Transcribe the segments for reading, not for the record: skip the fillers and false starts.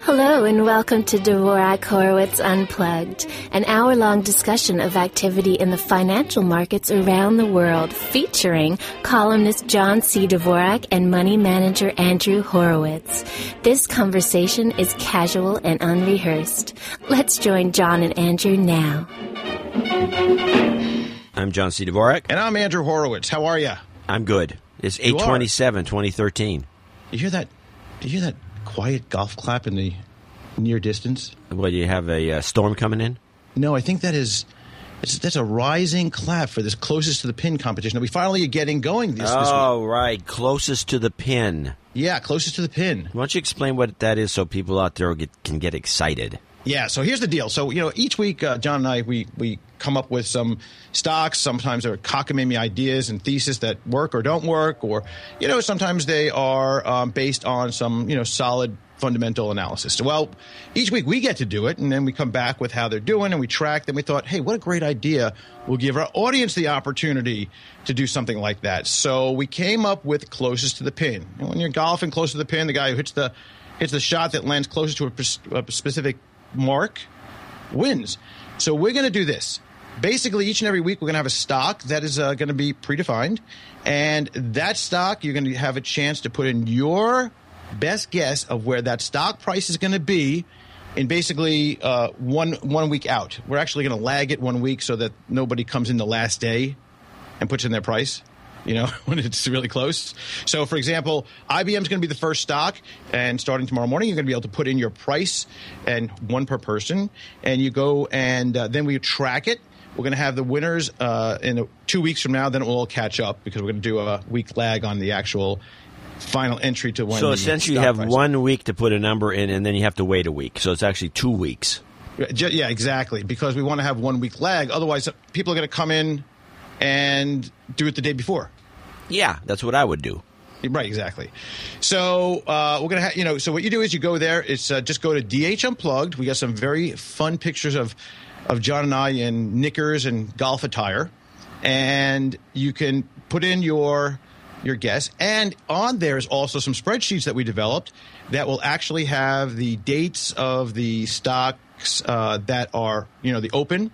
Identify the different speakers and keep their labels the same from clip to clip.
Speaker 1: Hello and welcome to Dvorak Horowitz Unplugged, an hour-long discussion of activity in the financial markets around the world, featuring columnist John C. Dvorak and money manager Andrew Horowitz. This conversation is casual and unrehearsed. Let's join John and Andrew now.
Speaker 2: I'm John C. Dvorak.
Speaker 3: And I'm Andrew Horowitz. How are you?
Speaker 2: I'm good. It's 8/27, 2013.
Speaker 3: You hear that? Do you hear that quiet golf clap in the near distance?
Speaker 2: Well, you have a storm coming in?
Speaker 3: No, I think that's a rising clap for this closest to the pin competition that we finally are getting going this week.
Speaker 2: Oh, right. Closest to the pin.
Speaker 3: Yeah, closest to the pin.
Speaker 2: Why don't you explain what that is so people out there can get excited?
Speaker 3: Yeah, so here's the deal. So, each week, John and I, we come up with some stocks. Sometimes they're cockamamie ideas and thesis that work or don't work. Or, sometimes they are based on some, solid fundamental analysis. Well, each week we get to do it, and then we come back with how they're doing, and we track them. We thought, hey, what a great idea. We'll give our audience the opportunity to do something like that. So we came up with closest to the pin. And when you're golfing close to the pin, the guy who hits the shot that lands closest to a specific mark wins. So we're going to do this. Basically, each and every week, we're going to have a stock that is going to be predefined. And that stock, you're going to have a chance to put in your best guess of where that stock price is going to be in basically one week out. We're actually going to lag it 1 week so that nobody comes in the last day and puts in their price, when it's really close. So, for example, IBM is going to be the first stock, and starting tomorrow morning, you're going to be able to put in your price, and one per person, and you go and then we track it. We're going to have the winners in 2 weeks from now. Then it will all catch up because we're going to do a week lag on the actual final entry to when.
Speaker 2: So essentially, you have 1 week to put a number in, and then you have to wait a week. So it's actually 2 weeks.
Speaker 3: Yeah, exactly. Because we want to have 1 week lag. Otherwise, people are going to come in and do it the day before.
Speaker 2: Yeah, that's what I would do.
Speaker 3: Right, exactly. So we're going to have, so what you do is you go there. It's just go to DH Unplugged. We got some very fun pictures of John and I in knickers and golf attire. And you can put in your guess. And on there is also some spreadsheets that we developed that will actually have the dates of the stocks that are, the open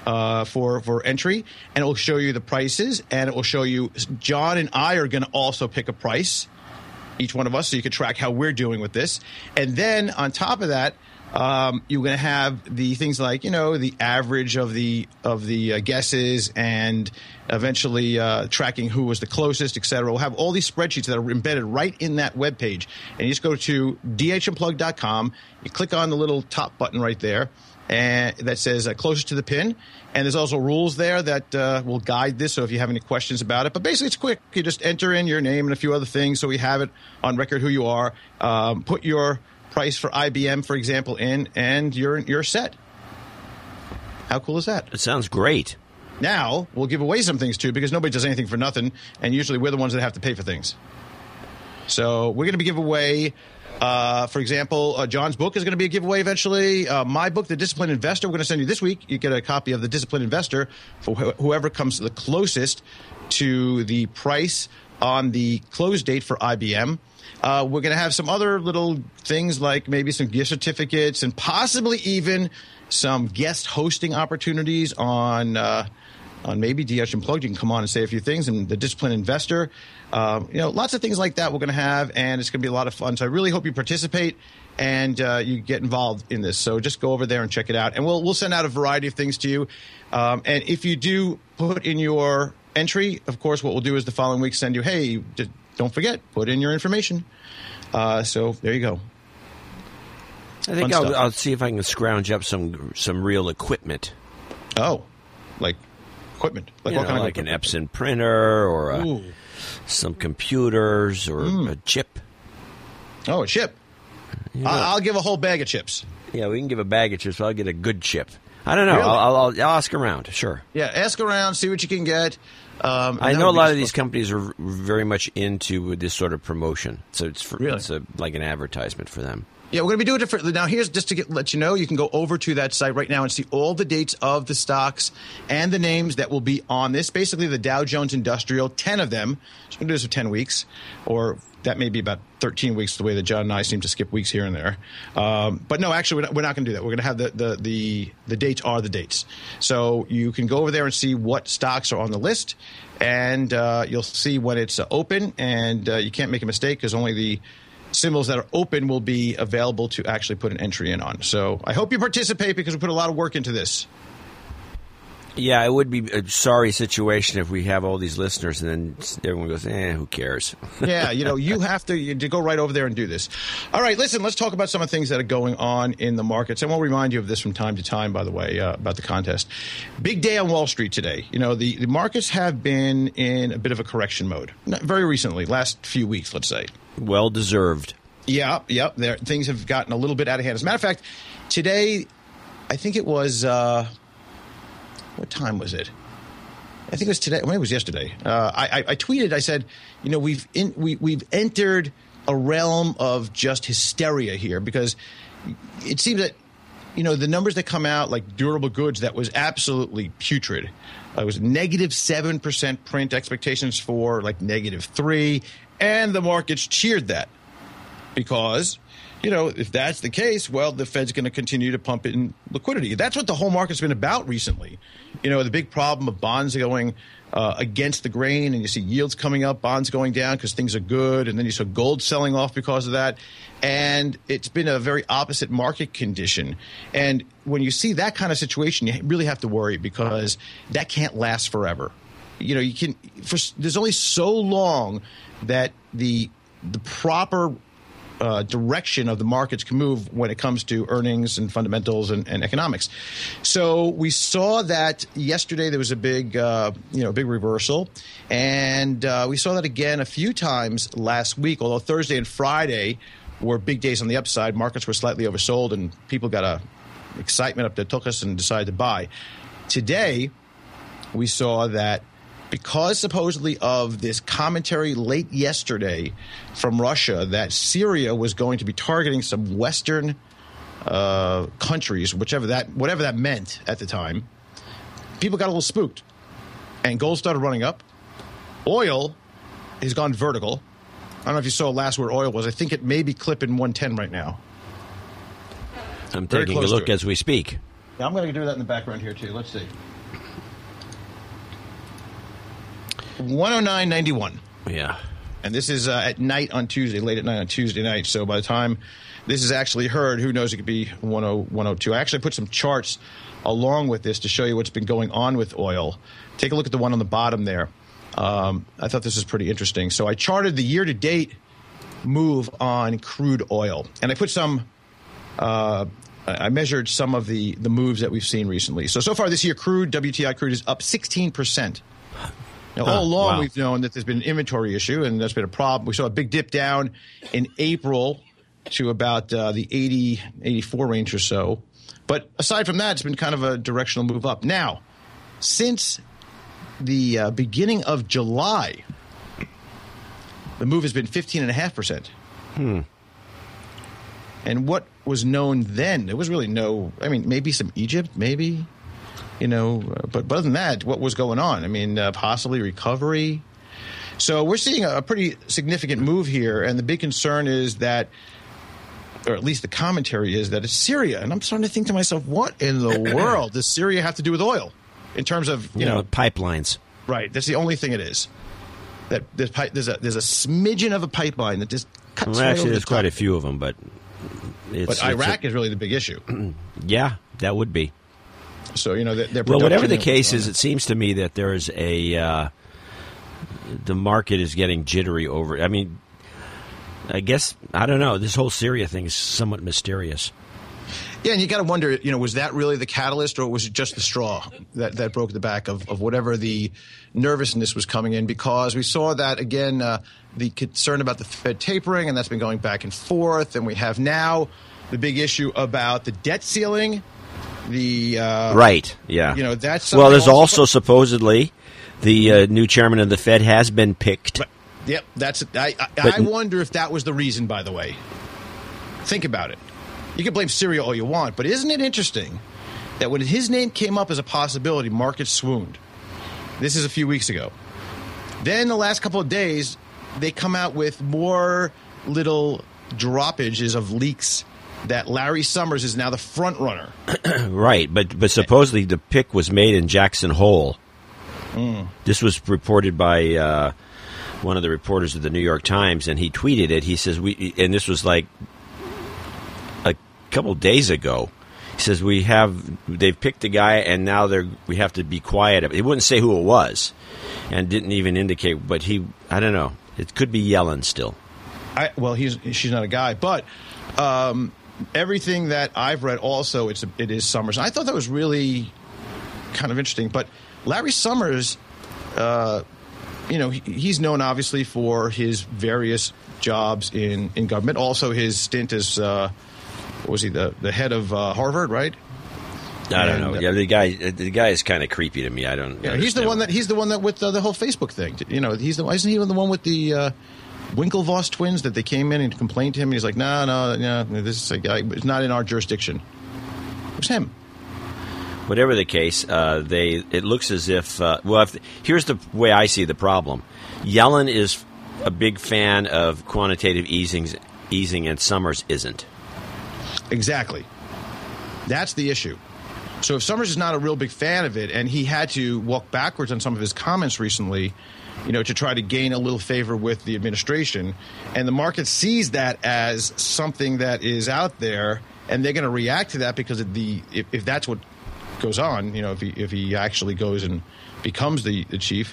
Speaker 3: for entry. And it will show you the prices. And it will show you, John and I are going to also pick a price, each one of us, so you can track how we're doing with this. And then on top of that, you're going to have the things like, the average of the guesses and eventually tracking who was the closest, et cetera. We'll have all these spreadsheets that are embedded right in that webpage. And you just go to dhnplug.com. You click on the little top button right there and that says closest to the pin. And there's also rules there that will guide this, so if you have any questions about it. But basically, it's quick. You just enter in your name and a few other things so we have it on record who you are. Put your price for IBM, for example, in, and you're set. How cool is that?
Speaker 2: It sounds great.
Speaker 3: Now, we'll give away some things, too, because nobody does anything for nothing, and usually we're the ones that have to pay for things. So we're going to be giving away, for example, John's book is going to be a giveaway eventually. My book, The Disciplined Investor, we're going to send you this week. You get a copy of The Disciplined Investor for whoever comes the closest to the price on the close date for IBM. We're going to have some other little things like maybe some gift certificates and possibly even some guest hosting opportunities on maybe DH Unplugged. You can come on and say a few things. And The Disciplined Investor, lots of things like that we're going to have, and it's going to be a lot of fun. So I really hope you participate and you get involved in this. So just go over there and check it out. And we'll send out a variety of things to you. And if you do put in your entry, of course, what we'll do is the following week send you, hey, don't forget, put in your information. So there you go.
Speaker 2: I think I'll see if I can scrounge up some real equipment.
Speaker 3: Oh, like equipment? Like what kind of equipment?
Speaker 2: Like an Epson printer or some computers or a chip.
Speaker 3: Oh, a chip. I'll give a whole bag of chips.
Speaker 2: Yeah, we can give a bag of chips, but I'll get a good chip. I don't know.
Speaker 3: Really?
Speaker 2: I'll ask around, sure.
Speaker 3: Yeah, ask around, see what you can get.
Speaker 2: I know a lot of these companies are very much into this sort of promotion. So it's like an advertisement for them.
Speaker 3: Yeah, we're going to be doing it differently. Now, here's just to let you know, you can go over to that site right now and see all the dates of the stocks and the names that will be on this. Basically, the Dow Jones Industrial, 10 of them. So we're going to do this for 10 weeks or that may be about 13 weeks, the way that John and I seem to skip weeks here and there. But no, actually, we're not going to do that. We're going to have the dates are the dates. So you can go over there and see what stocks are on the list, and you'll see when it's open, and you can't make a mistake because only the symbols that are open will be available to actually put an entry in on. So I hope you participate because we put a lot of work into this.
Speaker 2: Yeah, it would be a sorry situation if we have all these listeners and then everyone goes, who cares?
Speaker 3: Yeah, you have to go right over there and do this. All right, listen, let's talk about some of the things that are going on in the markets. And we'll remind you of this from time to time, by the way, about the contest. Big day on Wall Street today. The markets have been in a bit of a correction mode. Very recently, last few weeks, let's say.
Speaker 2: Well deserved.
Speaker 3: Yeah. Things have gotten a little bit out of hand. As a matter of fact, today, I think it was... what time was it? I think it was today. Well, it was yesterday. I tweeted. I said, we've entered a realm of just hysteria here because it seems that the numbers that come out, like durable goods, that was absolutely putrid. It was -7% print, expectations for like -3%, and the markets cheered that because. If that's the case, well, the Fed's going to continue to pump in liquidity. That's what the whole market's been about recently. The big problem of bonds going against the grain, and you see yields coming up, bonds going down because things are good, and then you saw gold selling off because of that. And it's been a very opposite market condition. And when you see that kind of situation, you really have to worry because that can't last forever. There's only so long that the proper direction of the markets can move when it comes to earnings and fundamentals and economics. So we saw that yesterday there was a big reversal, and we saw that again a few times last week. Although Thursday and Friday were big days on the upside, markets were slightly oversold, and people got a excitement up that took us and decided to buy. Today, we saw that. Because supposedly of this commentary late yesterday from Russia that Syria was going to be targeting some Western countries, whatever that meant at the time, people got a little spooked. And gold started running up. Oil has gone vertical. I don't know if you saw last where oil was. I think it may be clipping 110 right now.
Speaker 2: I'm taking a look as we speak.
Speaker 3: Yeah, I'm going to do that in the background here, too. Let's see. 109.91.
Speaker 2: Yeah.
Speaker 3: And this is at night on Tuesday, late at night on Tuesday night. So by the time this is actually heard, who knows, it could be 102. I actually put some charts along with this to show you what's been going on with oil. Take a look at the one on the bottom there. I thought this was pretty interesting. So I charted the year-to-date move on crude oil. And I put some I measured some of the moves that we've seen recently. So far this year, WTI crude is up 16%. Now, all along, we've known that there's been an inventory issue, and that's been a problem. We saw a big dip down in April to about the 80, 84 range or so. But aside from that, it's been kind of a directional move up. Now, since the beginning of July, the move has been 15.5%. And what was known then, there was really maybe some Egypt, maybe. But other than that, what was going on? Possibly recovery. So we're seeing a pretty significant move here, and the big concern is that, or at least the commentary is that it's Syria. And I'm starting to think to myself, what in the world does Syria have to do with oil in terms of,
Speaker 2: pipelines? Right.
Speaker 3: That's the only thing it is. That there's a smidgen of a pipeline that just cuts right over
Speaker 2: there's quite a few of them, but
Speaker 3: Iraq is really the big issue.
Speaker 2: Yeah, that would be.
Speaker 3: So, their
Speaker 2: well, whatever the case is, it seems to me that there's the market is getting jittery over it. I guess, I don't know, this whole Syria thing is somewhat mysterious.
Speaker 3: Yeah, and you got to wonder, was that really the catalyst, or was it just the straw that broke the back of whatever the nervousness was coming in? Because we saw that, again, the concern about the Fed tapering, and that's been going back and forth. And we have now the big issue about the debt ceiling.
Speaker 2: Right, yeah.
Speaker 3: That's
Speaker 2: there's also supposedly the new chairman of the Fed has been picked.
Speaker 3: But, yep, that's it. I wonder if that was the reason, by the way. Think about it. You can blame Syria all you want, but isn't it interesting that when his name came up as a possibility, markets swooned? This is a few weeks ago. Then the last couple of days, they come out with more little droppages of leaks that Larry Summers is now the front runner.
Speaker 2: Right, but supposedly the pick was made in Jackson Hole. This was reported by one of the reporters of the New York Times, and he tweeted it. He says, and this was like a couple days ago. He says, they've picked a guy, and now we have to be quiet. He wouldn't say who it was, and didn't even indicate, but I don't know. It could be Yellen still.
Speaker 3: She's not a guy, but everything that I've read also, it is Summers. I thought that was really kind of interesting. But Larry Summers, he's known obviously for his various jobs in government. Also, his stint as was he the head of Harvard, right?
Speaker 2: I don't know. Yeah, the guy is kind of creepy to me. I don't.
Speaker 3: Yeah, he's the one that with the whole Facebook thing. Isn't he the one with the Winklevoss twins that they came in and complained to him? He's like, no, this is a guy. It's not in our jurisdiction. It was him.
Speaker 2: Whatever the case, it looks as if. Here's the way I see the problem. Yellen is a big fan of quantitative easing, and Summers isn't.
Speaker 3: Exactly. That's the issue. So if Summers is not a real big fan of it, and he had to walk backwards on some of his comments recently, to try to gain a little favor with the administration, and the market sees that as something that is out there, and they're going to react to that because of if that's what goes on, if he actually goes and becomes the chief,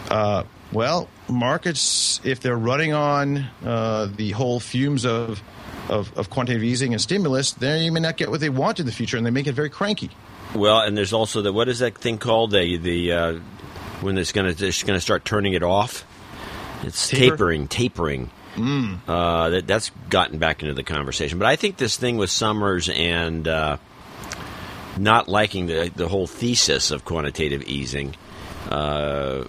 Speaker 3: markets, if they're running on the whole fumes of quantitative easing and stimulus, then you may not get what they want in the future, and they make it very cranky. Well, and there's also
Speaker 2: what is that thing called? When it's going to start turning it off? It's tapering. That's gotten back into the conversation. But I think this thing with Summers and not liking the whole thesis of quantitative easing, I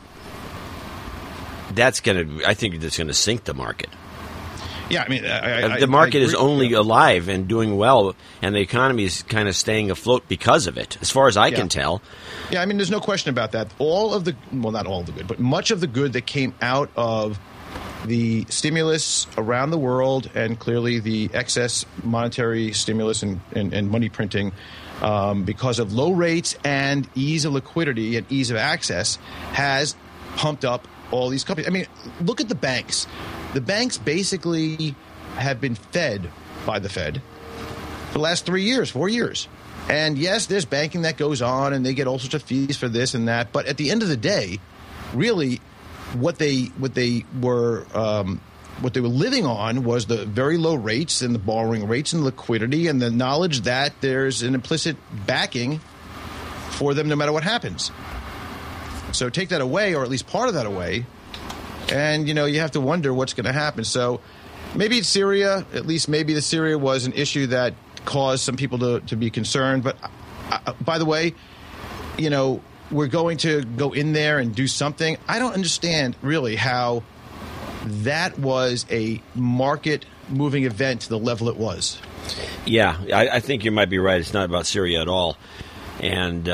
Speaker 2: think that's going to sink the market.
Speaker 3: Yeah, I mean,
Speaker 2: the market is only alive and doing well, and the economy is kind of staying afloat because of it, as far as I can tell.
Speaker 3: Yeah, I mean, there's no question about that. Not all of the good, but much of the good that came out of the stimulus around the world, and clearly the excess monetary stimulus and money printing, because of low rates and ease of liquidity and ease of access, has pumped up all these companies. I mean, look at the banks. The banks basically have been fed by the Fed for the last 4 years. And yes, there's banking that goes on, and they get all sorts of fees for this and that. But at the end of the day, really, what they were living on was the very low rates and the borrowing rates and liquidity, and the knowledge that there's an implicit backing for them no matter what happens. So take that away, or at least part of that away, and, you have to wonder what's going to happen. So maybe it's Syria. At least maybe the Syria was an issue that caused some people to be concerned. But, by the way, we're going to go in there and do something. I don't understand, really, how that was a market-moving event to the level it was.
Speaker 2: Yeah, I think you might be right. It's not about Syria at all. And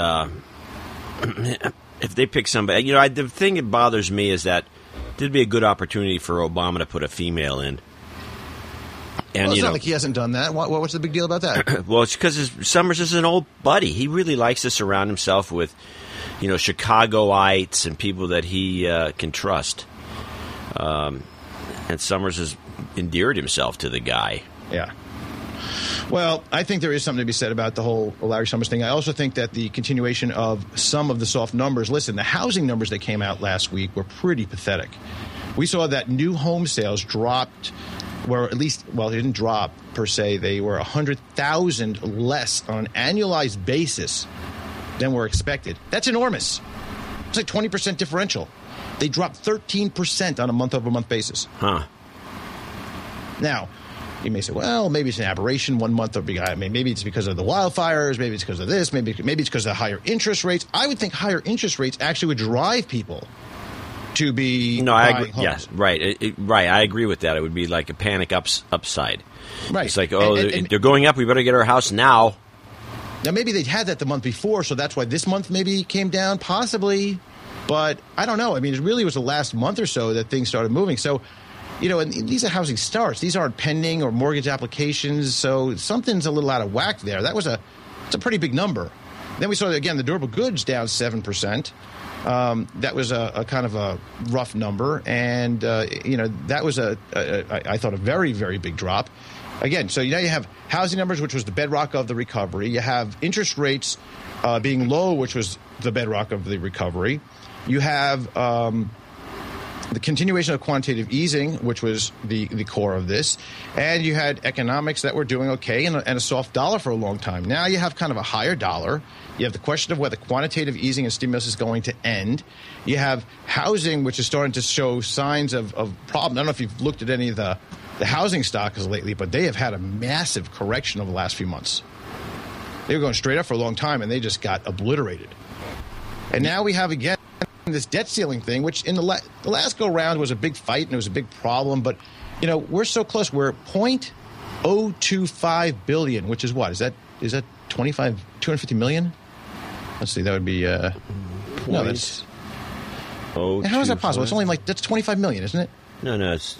Speaker 2: if they pick somebody, the thing that bothers me is that there'd be a good opportunity for Obama to put a female in. And
Speaker 3: it's not like he hasn't done that. What's the big deal about that?
Speaker 2: Well, it's because Summers is an old buddy. He really likes to surround himself with, Chicagoites and people that he can trust. And Summers has endeared himself to the guy.
Speaker 3: Yeah. Well, I think there is something to be said about the whole Larry Summers thing. I also think that the continuation of some of the soft numbers. Listen, the housing numbers that came out last week were pretty pathetic. We saw that new home sales dropped, they didn't drop per se. They were 100,000 less on an annualized basis than were expected. That's enormous. It's like 20% differential. They dropped 13% on a month-over-month basis.
Speaker 2: Huh.
Speaker 3: Now, you may say, well, maybe it's an aberration 1 month. Maybe it's because of the wildfires. Maybe it's because of this. Maybe it's because of the higher interest rates. I would think higher interest rates actually would drive people to be
Speaker 2: I agree. Homes. Yes, right. Right. I agree with that. It would be like a panic upside.
Speaker 3: Right.
Speaker 2: It's like, they're going up. We better get our house now.
Speaker 3: Now, maybe they'd had that the month before, so that's why this month maybe came down, possibly. But I don't know. I mean, it really was the last month or so that things started moving. So, and these are housing starts. These aren't pending or mortgage applications. So something's a little out of whack there. It's a pretty big number. Then we saw, again, the durable goods down 7%. That was a kind of a rough number. And, that was I thought, a very, very big drop. Again, so now you have housing numbers, which was the bedrock of the recovery. You have interest rates being low, which was the bedrock of the recovery. You have the continuation of quantitative easing, which was the core of this. And you had economics that were doing okay and a soft dollar for a long time. Now you have kind of a higher dollar. You have the question of whether quantitative easing and stimulus is going to end. You have housing, which is starting to show signs of problem. I don't know if you've looked at any of the housing stocks lately, but they have had a massive correction over the last few months. They were going straight up for a long time, and they just got obliterated. And now we have, again, this debt ceiling thing, which in the last go-round was a big fight, and it was a big problem. But, we're so close. We're $0.025 billion, which is what? Is that 250 million? Let's see. That would be no, that's how is that possible? It's only that's 25 million, isn't it?
Speaker 2: No, it's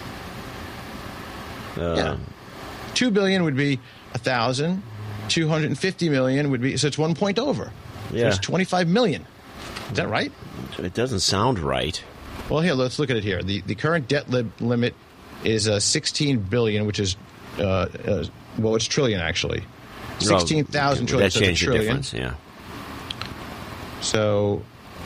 Speaker 3: yeah. 2 billion would be 1,000. 250 million would be, so it's 1 point over. So it's 25 million. Is that right?
Speaker 2: It doesn't sound right.
Speaker 3: Well, here, let's look at it here. The current debt limit is 16 billion, which is it's trillion actually. 16,000 trillion.
Speaker 2: That changed the difference. Yeah.
Speaker 3: So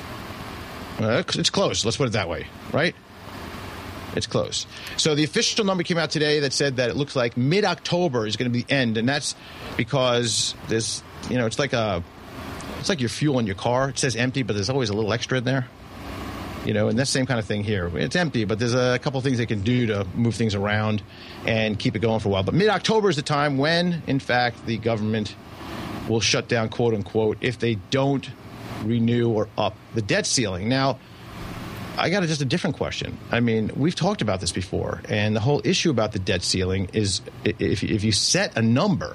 Speaker 3: it's close. Let's put it that way, right? It's close. So the official number came out today that said that it looks like mid-October is going to be the end, and that's because there's, it's like your fuel in your car. It says empty, but there's always a little extra in there. And that's the same kind of thing here. It's empty, but there's a couple of things they can do to move things around and keep it going for a while. But mid-October is the time when, in fact, the government will shut down, quote unquote, if they don't renew or up the debt ceiling. Now, I got just a different question. I mean, we've talked about this before, and the whole issue about the debt ceiling is if you set a number,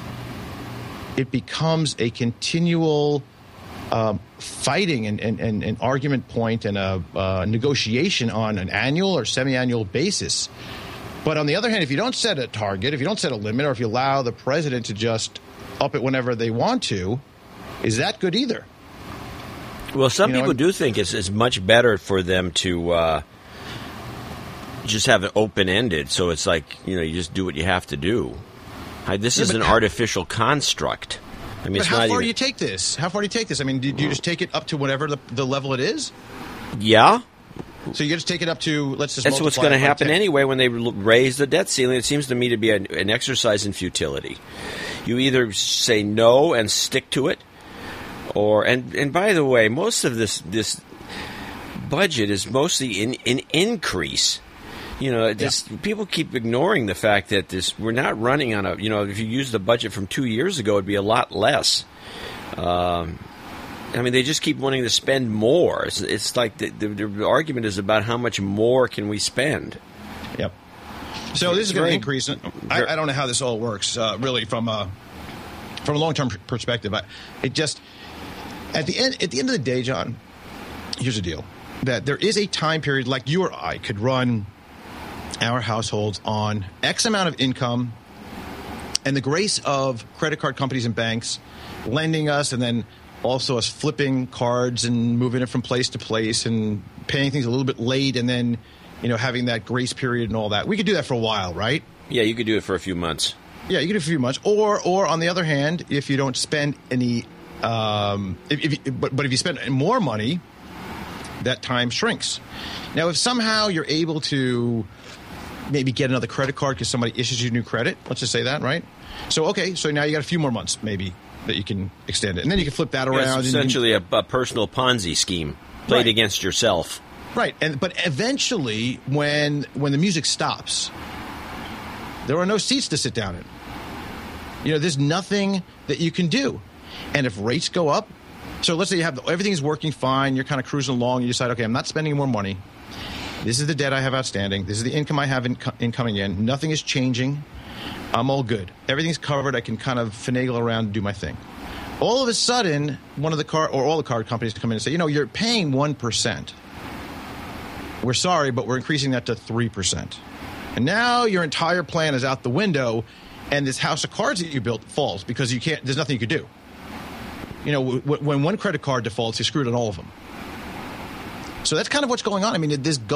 Speaker 3: it becomes a continual fighting and argument point and a negotiation on an annual or semi-annual basis. But on the other hand, if you don't set a target, if you don't set a limit, or if you allow the president to just up it whenever they want to, is that good either?
Speaker 2: Well, some people do think it's much better for them to just have it open-ended. So it's like, you just do what you have to do. This is an artificial construct. I mean,
Speaker 3: but how far do you take this? How far do you take this? I mean, do you just take it up to whatever the level it is?
Speaker 2: Yeah.
Speaker 3: So you just take it up to, let's just
Speaker 2: That's what's going to happen anyway when they raise the debt ceiling. It seems to me to be an exercise in futility. You either say no and stick to it, and by the way, most of this budget is mostly in increase. People keep ignoring the fact that we're not running on if you use the budget from 2 years ago, it'd be a lot less. I mean, they just keep wanting to spend more. It's like the argument is about how much more can we spend.
Speaker 3: Yep. So this is going to increase. I don't know how this all works, really, from a long-term perspective. At the end of the day, John, here's the deal: that there is a time period, like you or I could run our households on X amount of income, and the grace of credit card companies and banks lending us, and then also us flipping cards and moving it from place to place and paying things a little bit late, and then having that grace period and all that. We could do that for a while, right?
Speaker 2: Yeah, you could do it for a few months.
Speaker 3: Yeah, you could do it for a few months, or on the other hand, if you don't spend any. But if you spend more money, that time shrinks. Now, if somehow you're able to maybe get another credit card because somebody issues you new credit, let's just say that, right? So now you got a few more months maybe that you can extend it, and then you can flip that around.
Speaker 2: It's essentially a personal Ponzi scheme played against yourself.
Speaker 3: Right, but eventually, when the music stops, there are no seats to sit down in. There's nothing that you can do. And if rates go up, so let's say you have everything's working fine, you're kind of cruising along, you decide, okay, I'm not spending more money. This is the debt I have outstanding. This is the income I have coming in. Nothing is changing. I'm all good. Everything's covered. I can kind of finagle around and do my thing. All of a sudden, one of the car or all the card companies come in and say, you're paying 1%. We're sorry, but we're increasing that to 3%. And now your entire plan is out the window, and this house of cards that you built falls because there's nothing you could do. When one credit card defaults, you screwed on all of them. So that's kind of what's going on. I mean,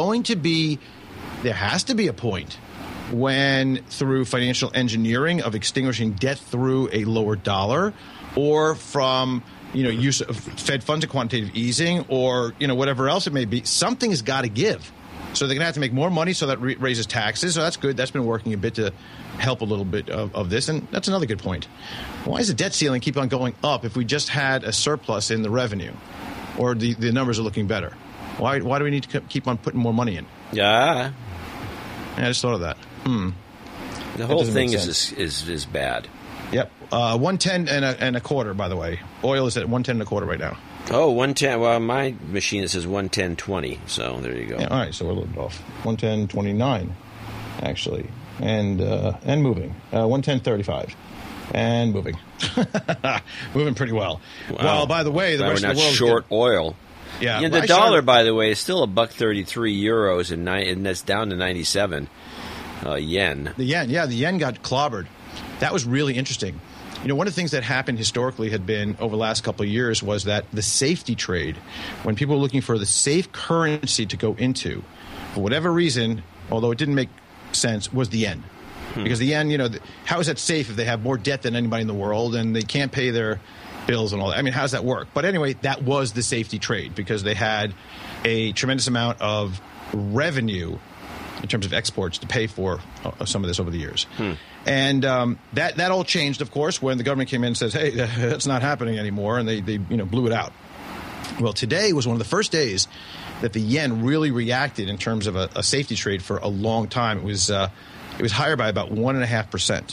Speaker 3: there has to be a point when, through financial engineering of extinguishing debt through a lower dollar, or from use of Fed funds and quantitative easing, or whatever else it may be, something has got to give. So they're going to have to make more money, so that raises taxes. So that's good. That's been working a bit to help a little bit of this. And that's another good point. Why does the debt ceiling keep on going up if we just had a surplus in the revenue, or the numbers are looking better? Why do we need to keep on putting more money in?
Speaker 2: Yeah.
Speaker 3: I just thought of that.
Speaker 2: The whole thing is bad.
Speaker 3: Yep. 110 and a quarter, by the way. Oil is at 110 and a quarter right now.
Speaker 2: Oh, 110. Well, my machine, it says 110.20. So there you go.
Speaker 3: Yeah, all right, so we're a little bit off. 110.29, actually. And moving. 110.35. And moving. Moving pretty well.
Speaker 2: Wow.
Speaker 3: Well, by the way, the rest of the world...
Speaker 2: short oil.
Speaker 3: Yeah.
Speaker 2: The dollar, by the way, is still $1.33 euros, and that's down to 97 yen.
Speaker 3: The yen got clobbered. That was really interesting. One of the things that happened historically had been over the last couple of years was that the safety trade, when people were looking for the safe currency to go into, for whatever reason, although it didn't make sense, was the yen. Because the yen, how is that safe if they have more debt than anybody in the world and they can't pay their bills and all that? I mean, how does that work? But anyway, that was the safety trade because they had a tremendous amount of revenue in terms of exports to pay for some of this over the years. And that all changed, of course, when the government came in and says, hey, that's not happening anymore, and they blew it out. Well, today was one of the first days that the yen really reacted in terms of a safety trade for a long time. It was higher by about 1.5%.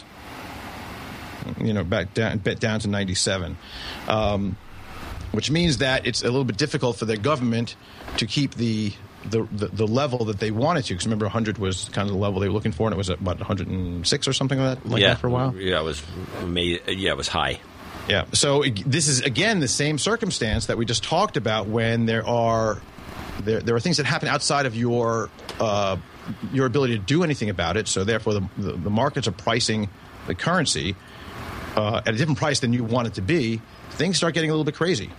Speaker 3: Back down to 97, which means that it's a little bit difficult for the government to keep the level that they wanted to. Because remember, 100 was kind of the level they were looking for, and it was at about 106 or something like that for a while.
Speaker 2: Yeah, it was high.
Speaker 3: Yeah. So this is again the same circumstance that we just talked about when there are things that happen outside of your ability to do anything about it. So therefore, the markets are pricing the currency at a different price than you want it to be. Things start getting a little bit crazy.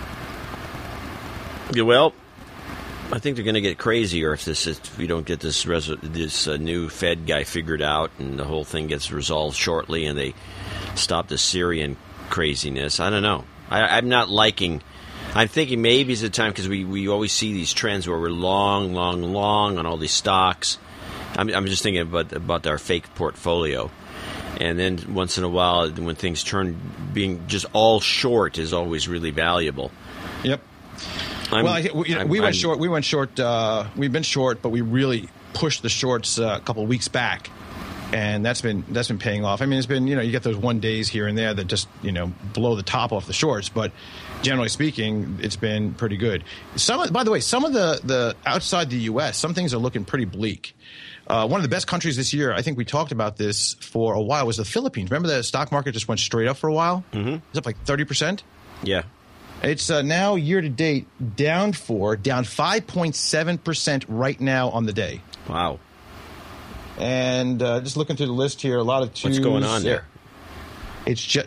Speaker 2: Yeah, well, I think they're going to get crazier if we don't get this new Fed guy figured out and the whole thing gets resolved shortly and they stop the Syrian craziness. I don't know. I'm not liking. I'm thinking maybe it's a time because we always see these trends where we're long on all these stocks. I'm just thinking about our fake portfolio. And then once in a while, when things turn, being just all short is always really valuable.
Speaker 3: Yep. We went short. We've been short, but we really pushed the shorts a couple of weeks back, and that's been paying off. I mean, it's been you get those 1 days here and there that just blow the top off the shorts, but generally speaking, it's been pretty good. By the way, some of the outside the U.S., some things are looking pretty bleak. One of the best countries this year, I think we talked about this for a while, was the Philippines. Remember the stock market just went straight up for a while? Mm-hmm. It's up like 30%?
Speaker 2: Yeah.
Speaker 3: It's now year-to-date down 5.7% right now on the day.
Speaker 2: Wow.
Speaker 3: And just looking through the list here, a lot of twos.
Speaker 2: What's going on there?
Speaker 3: It's just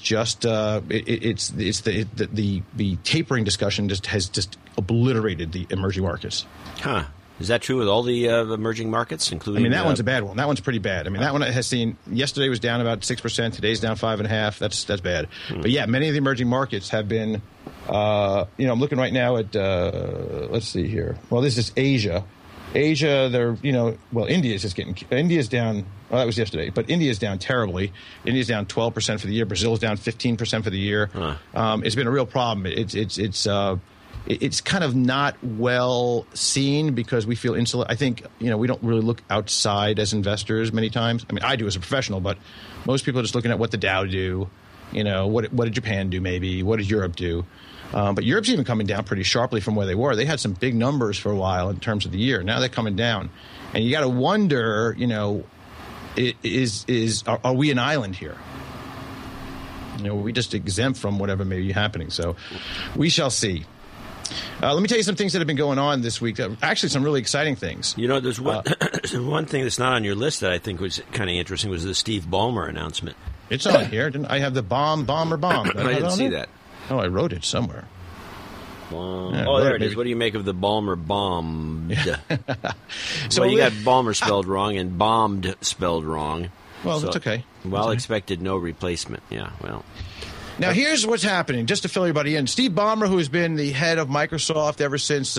Speaker 3: the tapering discussion has obliterated the emerging markets.
Speaker 2: Huh. Is that true with all the emerging markets, including?
Speaker 3: I mean, that one's a bad one. That one's pretty bad. I mean, that one has seen. Yesterday was down about 6%. Today's down 5.5%. That's bad. But yeah, many of the emerging markets have been. I'm looking right now at. Let's see here. Well, this is Asia. Asia, they're India's down. Well, that was yesterday, but India's down terribly. India's down 12% for the year. Brazil's down 15% for the year. It's been a real problem. It's kind of not well seen because we feel insulated. I think, we don't really look outside as investors many times. I mean, I do as a professional, but most people are just looking at what the Dow do. What did Japan do maybe? What did Europe do? But Europe's even coming down pretty sharply from where they were. They had some big numbers for a while in terms of the year. Now they're coming down. And you got to wonder, are we an island here? we just exempt from whatever may be happening. So we shall see. Let me tell you some things that have been going on this week. Actually, some really exciting things.
Speaker 2: There's one, one thing that's not on your list that I think was kind of interesting was the Steve Ballmer announcement.
Speaker 3: It's on here. I have the bomb.
Speaker 2: I didn't see that.
Speaker 3: Oh, I wrote it somewhere.
Speaker 2: There it is. What do you make of the Ballmer bombed?
Speaker 3: So
Speaker 2: you got Ballmer spelled wrong and bombed spelled wrong.
Speaker 3: Well, it's okay.
Speaker 2: Expected, no replacement. Yeah, well.
Speaker 3: Now, here's what's happening, just to fill everybody in. Steve Ballmer, who has been the head of Microsoft ever since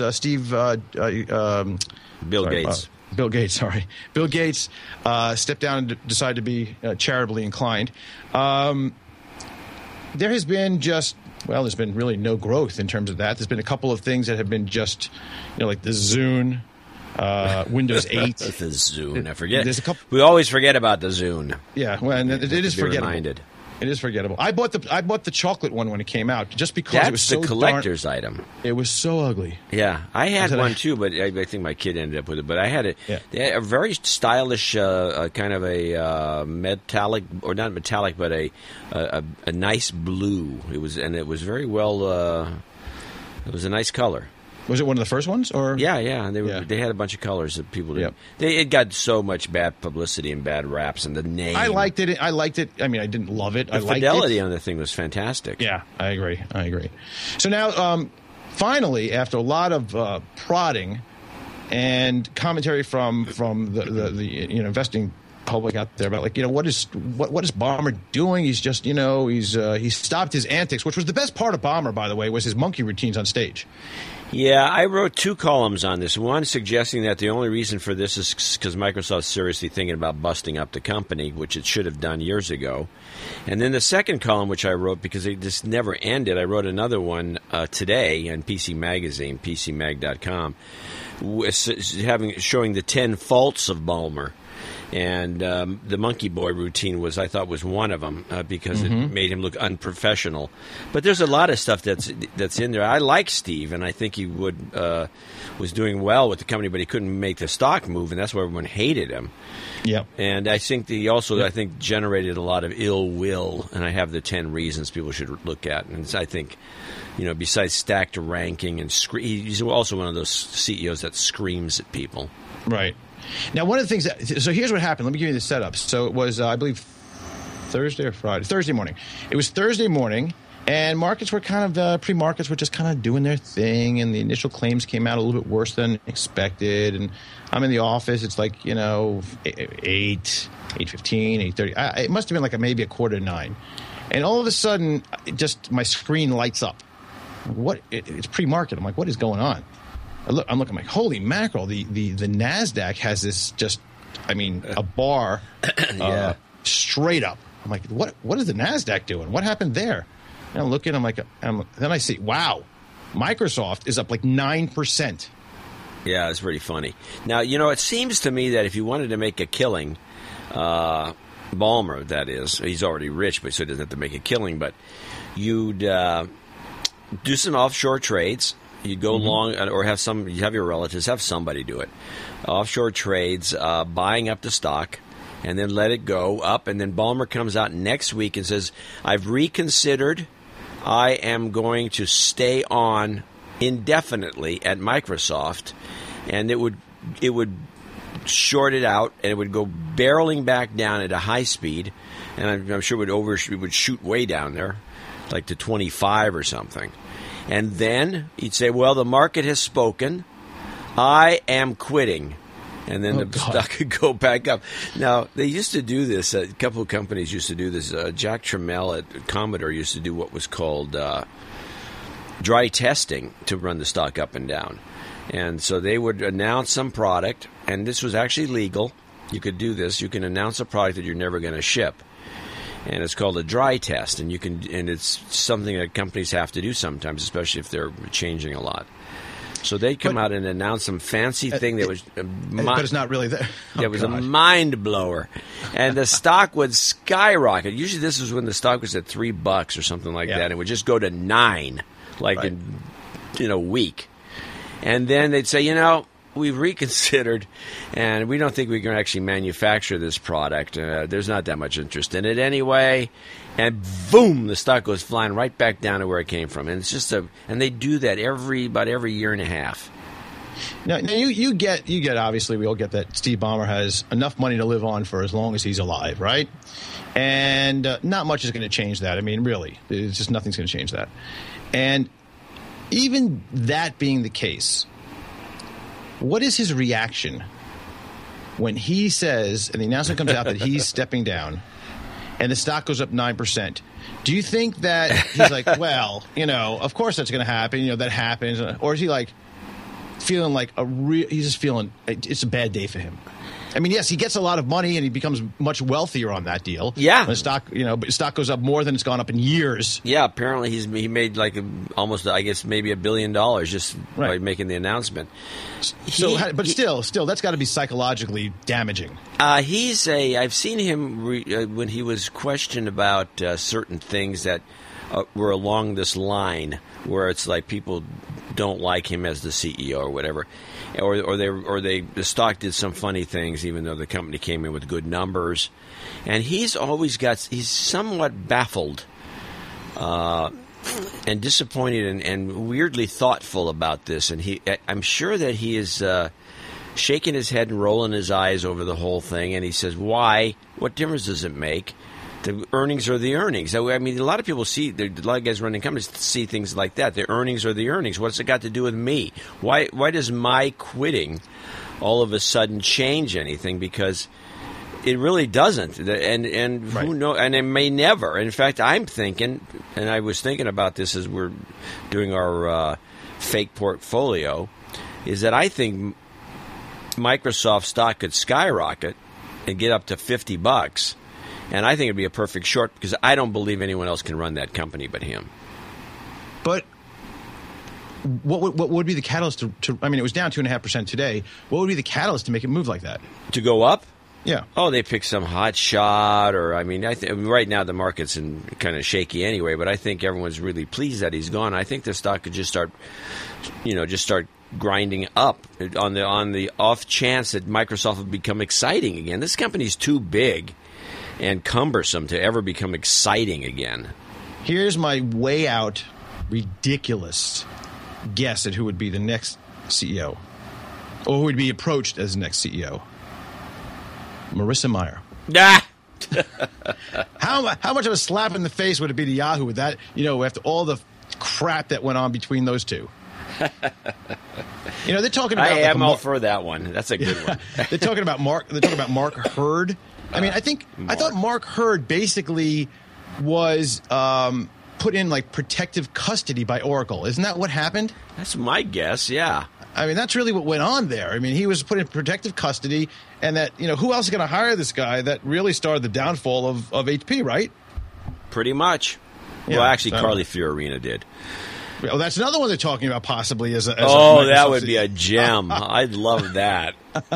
Speaker 3: Bill Gates. Bill Gates stepped down and decided to be charitably inclined. There has been there's been really no growth in terms of that. There's been a couple of things that have been just, like the Zune, Windows 8.
Speaker 2: The Zune, I forget.
Speaker 3: There's a couple.
Speaker 2: We always forget about the Zune.
Speaker 3: Yeah, well, and it is forgettable.
Speaker 2: Reminded.
Speaker 3: It is forgettable. I bought the chocolate one when it came out, just because it was so
Speaker 2: the collector's item.
Speaker 3: It was so ugly.
Speaker 2: Yeah, I had one too, but I think my kid ended up with it. But I had it. Yeah. They had a very stylish kind of a metallic, or not metallic, but a nice blue. It was very well. It was a nice color.
Speaker 3: Was it one of the first ones, or?
Speaker 2: Yeah. They had a bunch of colors that people did. It got so much bad publicity and bad raps, and the name.
Speaker 3: I liked it. I mean, I didn't love it.
Speaker 2: The fidelity on the thing was fantastic.
Speaker 3: Yeah, I agree. So now, finally, after a lot of prodding and commentary from the investing public out there about what is Ballmer doing? He's just he stopped his antics, which was the best part of Ballmer, by the way, was his monkey routines on stage.
Speaker 2: Yeah, I wrote 2 columns on this. One suggesting that the only reason for this is because Microsoft's seriously thinking about busting up the company, which it should have done years ago. And then the second column, which I wrote because it just never ended, I wrote another one today on PC Magazine, PCMag.com, showing the 10 faults of Ballmer. And the Monkey Boy routine was one of them because it made him look unprofessional. But there's a lot of stuff that's in there. I like Steve, and I think he was doing well with the company, but he couldn't make the stock move, and that's why everyone hated him.
Speaker 3: Yeah.
Speaker 2: And I think he also generated a lot of ill will, and I have the 10 reasons people should look at. And I think, besides stacked ranking and he's also one of those CEOs that screams at people.
Speaker 3: Right. Now, one of the things so here's what happened. Let me give you the setup. So it was, I believe, Thursday or Friday? Thursday morning. It was Thursday morning, and markets were pre-markets were just kind of doing their thing, and the initial claims came out a little bit worse than expected. And I'm in the office. It's 8, 8:15, 8:30. It must have been maybe 8:45. And all of a sudden, my screen lights up. It's pre-market. I'm like, what is going on? I'm looking holy mackerel! The NASDAQ has this a bar straight up. I'm like, what is the NASDAQ doing? What happened there? And I'm looking. Then I see, wow, Microsoft is up 9%.
Speaker 2: Yeah, it's pretty funny. Now, it seems to me that if you wanted to make a killing, Ballmer, that is, he's already rich, so he doesn't have to make a killing, but you'd do some offshore trades. You'd go long, or you have your relatives, have somebody do it. Offshore trades, buying up the stock, and then let it go up. And then Ballmer comes out next week and says, I've reconsidered. I am going to stay on indefinitely at Microsoft. And it would short it out, and it would go barreling back down at a high speed. And I'm sure it would shoot way down there, to 25 or something. And then he'd say, well, the market has spoken. I am quitting. And then the stock could go back up. Now, they used to do this. A couple of companies used to do this. Jack Tramiel at Commodore used to do what was called dry testing to run the stock up and down. And so they would announce some product, and this was actually legal. You could do this. You can announce a product that you're never going to ship. And it's called a dry test, and it's something that companies have to do sometimes, especially if they're changing a lot. So they'd come out and announce some fancy thing that was...
Speaker 3: but it's not really there.
Speaker 2: It was a mind blower. And the stock would skyrocket. Usually this is when the stock was at $3 or something like that. It would just go to $9, in a week. And then they'd say, we've reconsidered, and we don't think we can actually manufacture this product. There's not that much interest in it anyway. And boom, the stock goes flying right back down to where it came from. And it's just and they do that about every year and a half.
Speaker 3: Now you get obviously we all get that Steve Ballmer has enough money to live on for as long as he's alive, right? And not much is going to change that. I mean, really, it's just nothing's going to change that. And even that being the case, what is his reaction when he says, and the announcement comes out that he's stepping down, and the stock goes up 9%? Do you think that he's like, well, of course that's going to happen, that happens, or is he like feeling like he's just feeling it's a bad day for him? I mean, yes, he gets a lot of money and he becomes much wealthier on that deal.
Speaker 2: Yeah,
Speaker 3: when the stock, but stock goes up more than it's gone up in years.
Speaker 2: Yeah, apparently he made like almost, I guess, maybe $1 billion just by making the announcement.
Speaker 3: But still, that's got to be psychologically damaging.
Speaker 2: I've seen him when he was questioned about certain things that were along this line, where it's like people don't like him as the CEO or whatever. Or the stock did some funny things, even though the company came in with good numbers, and he's somewhat baffled and disappointed and weirdly thoughtful about this, and I'm sure that he is shaking his head and rolling his eyes over the whole thing, and he says, "Why? What difference does it make? The earnings are the earnings." I mean, a lot of people a lot of guys running companies see things like that. The earnings are the earnings. What's it got to do with me? Why does my quitting all of a sudden change anything? Because it really doesn't. And who knows? And it may never. In fact, I'm thinking, and I was thinking about this as we're doing our fake portfolio, is that I think Microsoft stock could skyrocket and get up to $50. And I think it'd be a perfect short because I don't believe anyone else can run that company but him.
Speaker 3: But what would be the catalyst to I mean, it was down 2.5% today. What would be the catalyst to make it move like that?
Speaker 2: To go up?
Speaker 3: Yeah.
Speaker 2: Oh, they pick some hot shot, or I mean, right now the market's kind of shaky anyway. But I think everyone's really pleased that he's gone. I think the stock could just start grinding up on the off chance that Microsoft will become exciting again. This company's too big and cumbersome to ever become exciting again.
Speaker 3: Here's my way out, ridiculous guess at who would be the next CEO, or who would be approached as the next CEO. Marissa Mayer.
Speaker 2: Ah!
Speaker 3: How much of a slap in the face would it be to Yahoo with that? After all the crap that went on between those two. They're talking about.
Speaker 2: I am all for that one. That's a good one.
Speaker 3: They're talking about Mark. They're talking about Mark Hurd. I mean, I thought Mark Hurd basically was put in like protective custody by Oracle. Isn't that what happened?
Speaker 2: That's my guess. Yeah.
Speaker 3: I mean, that's really what went on there. I mean, he was put in protective custody, and that who else is going to hire this guy? That really started the downfall of HP, right?
Speaker 2: Pretty much.
Speaker 3: Yeah,
Speaker 2: well, actually, Carly Fiorina did.
Speaker 3: Well, that's another one they're talking about possibly as a
Speaker 2: that would be a gem. I'd love that.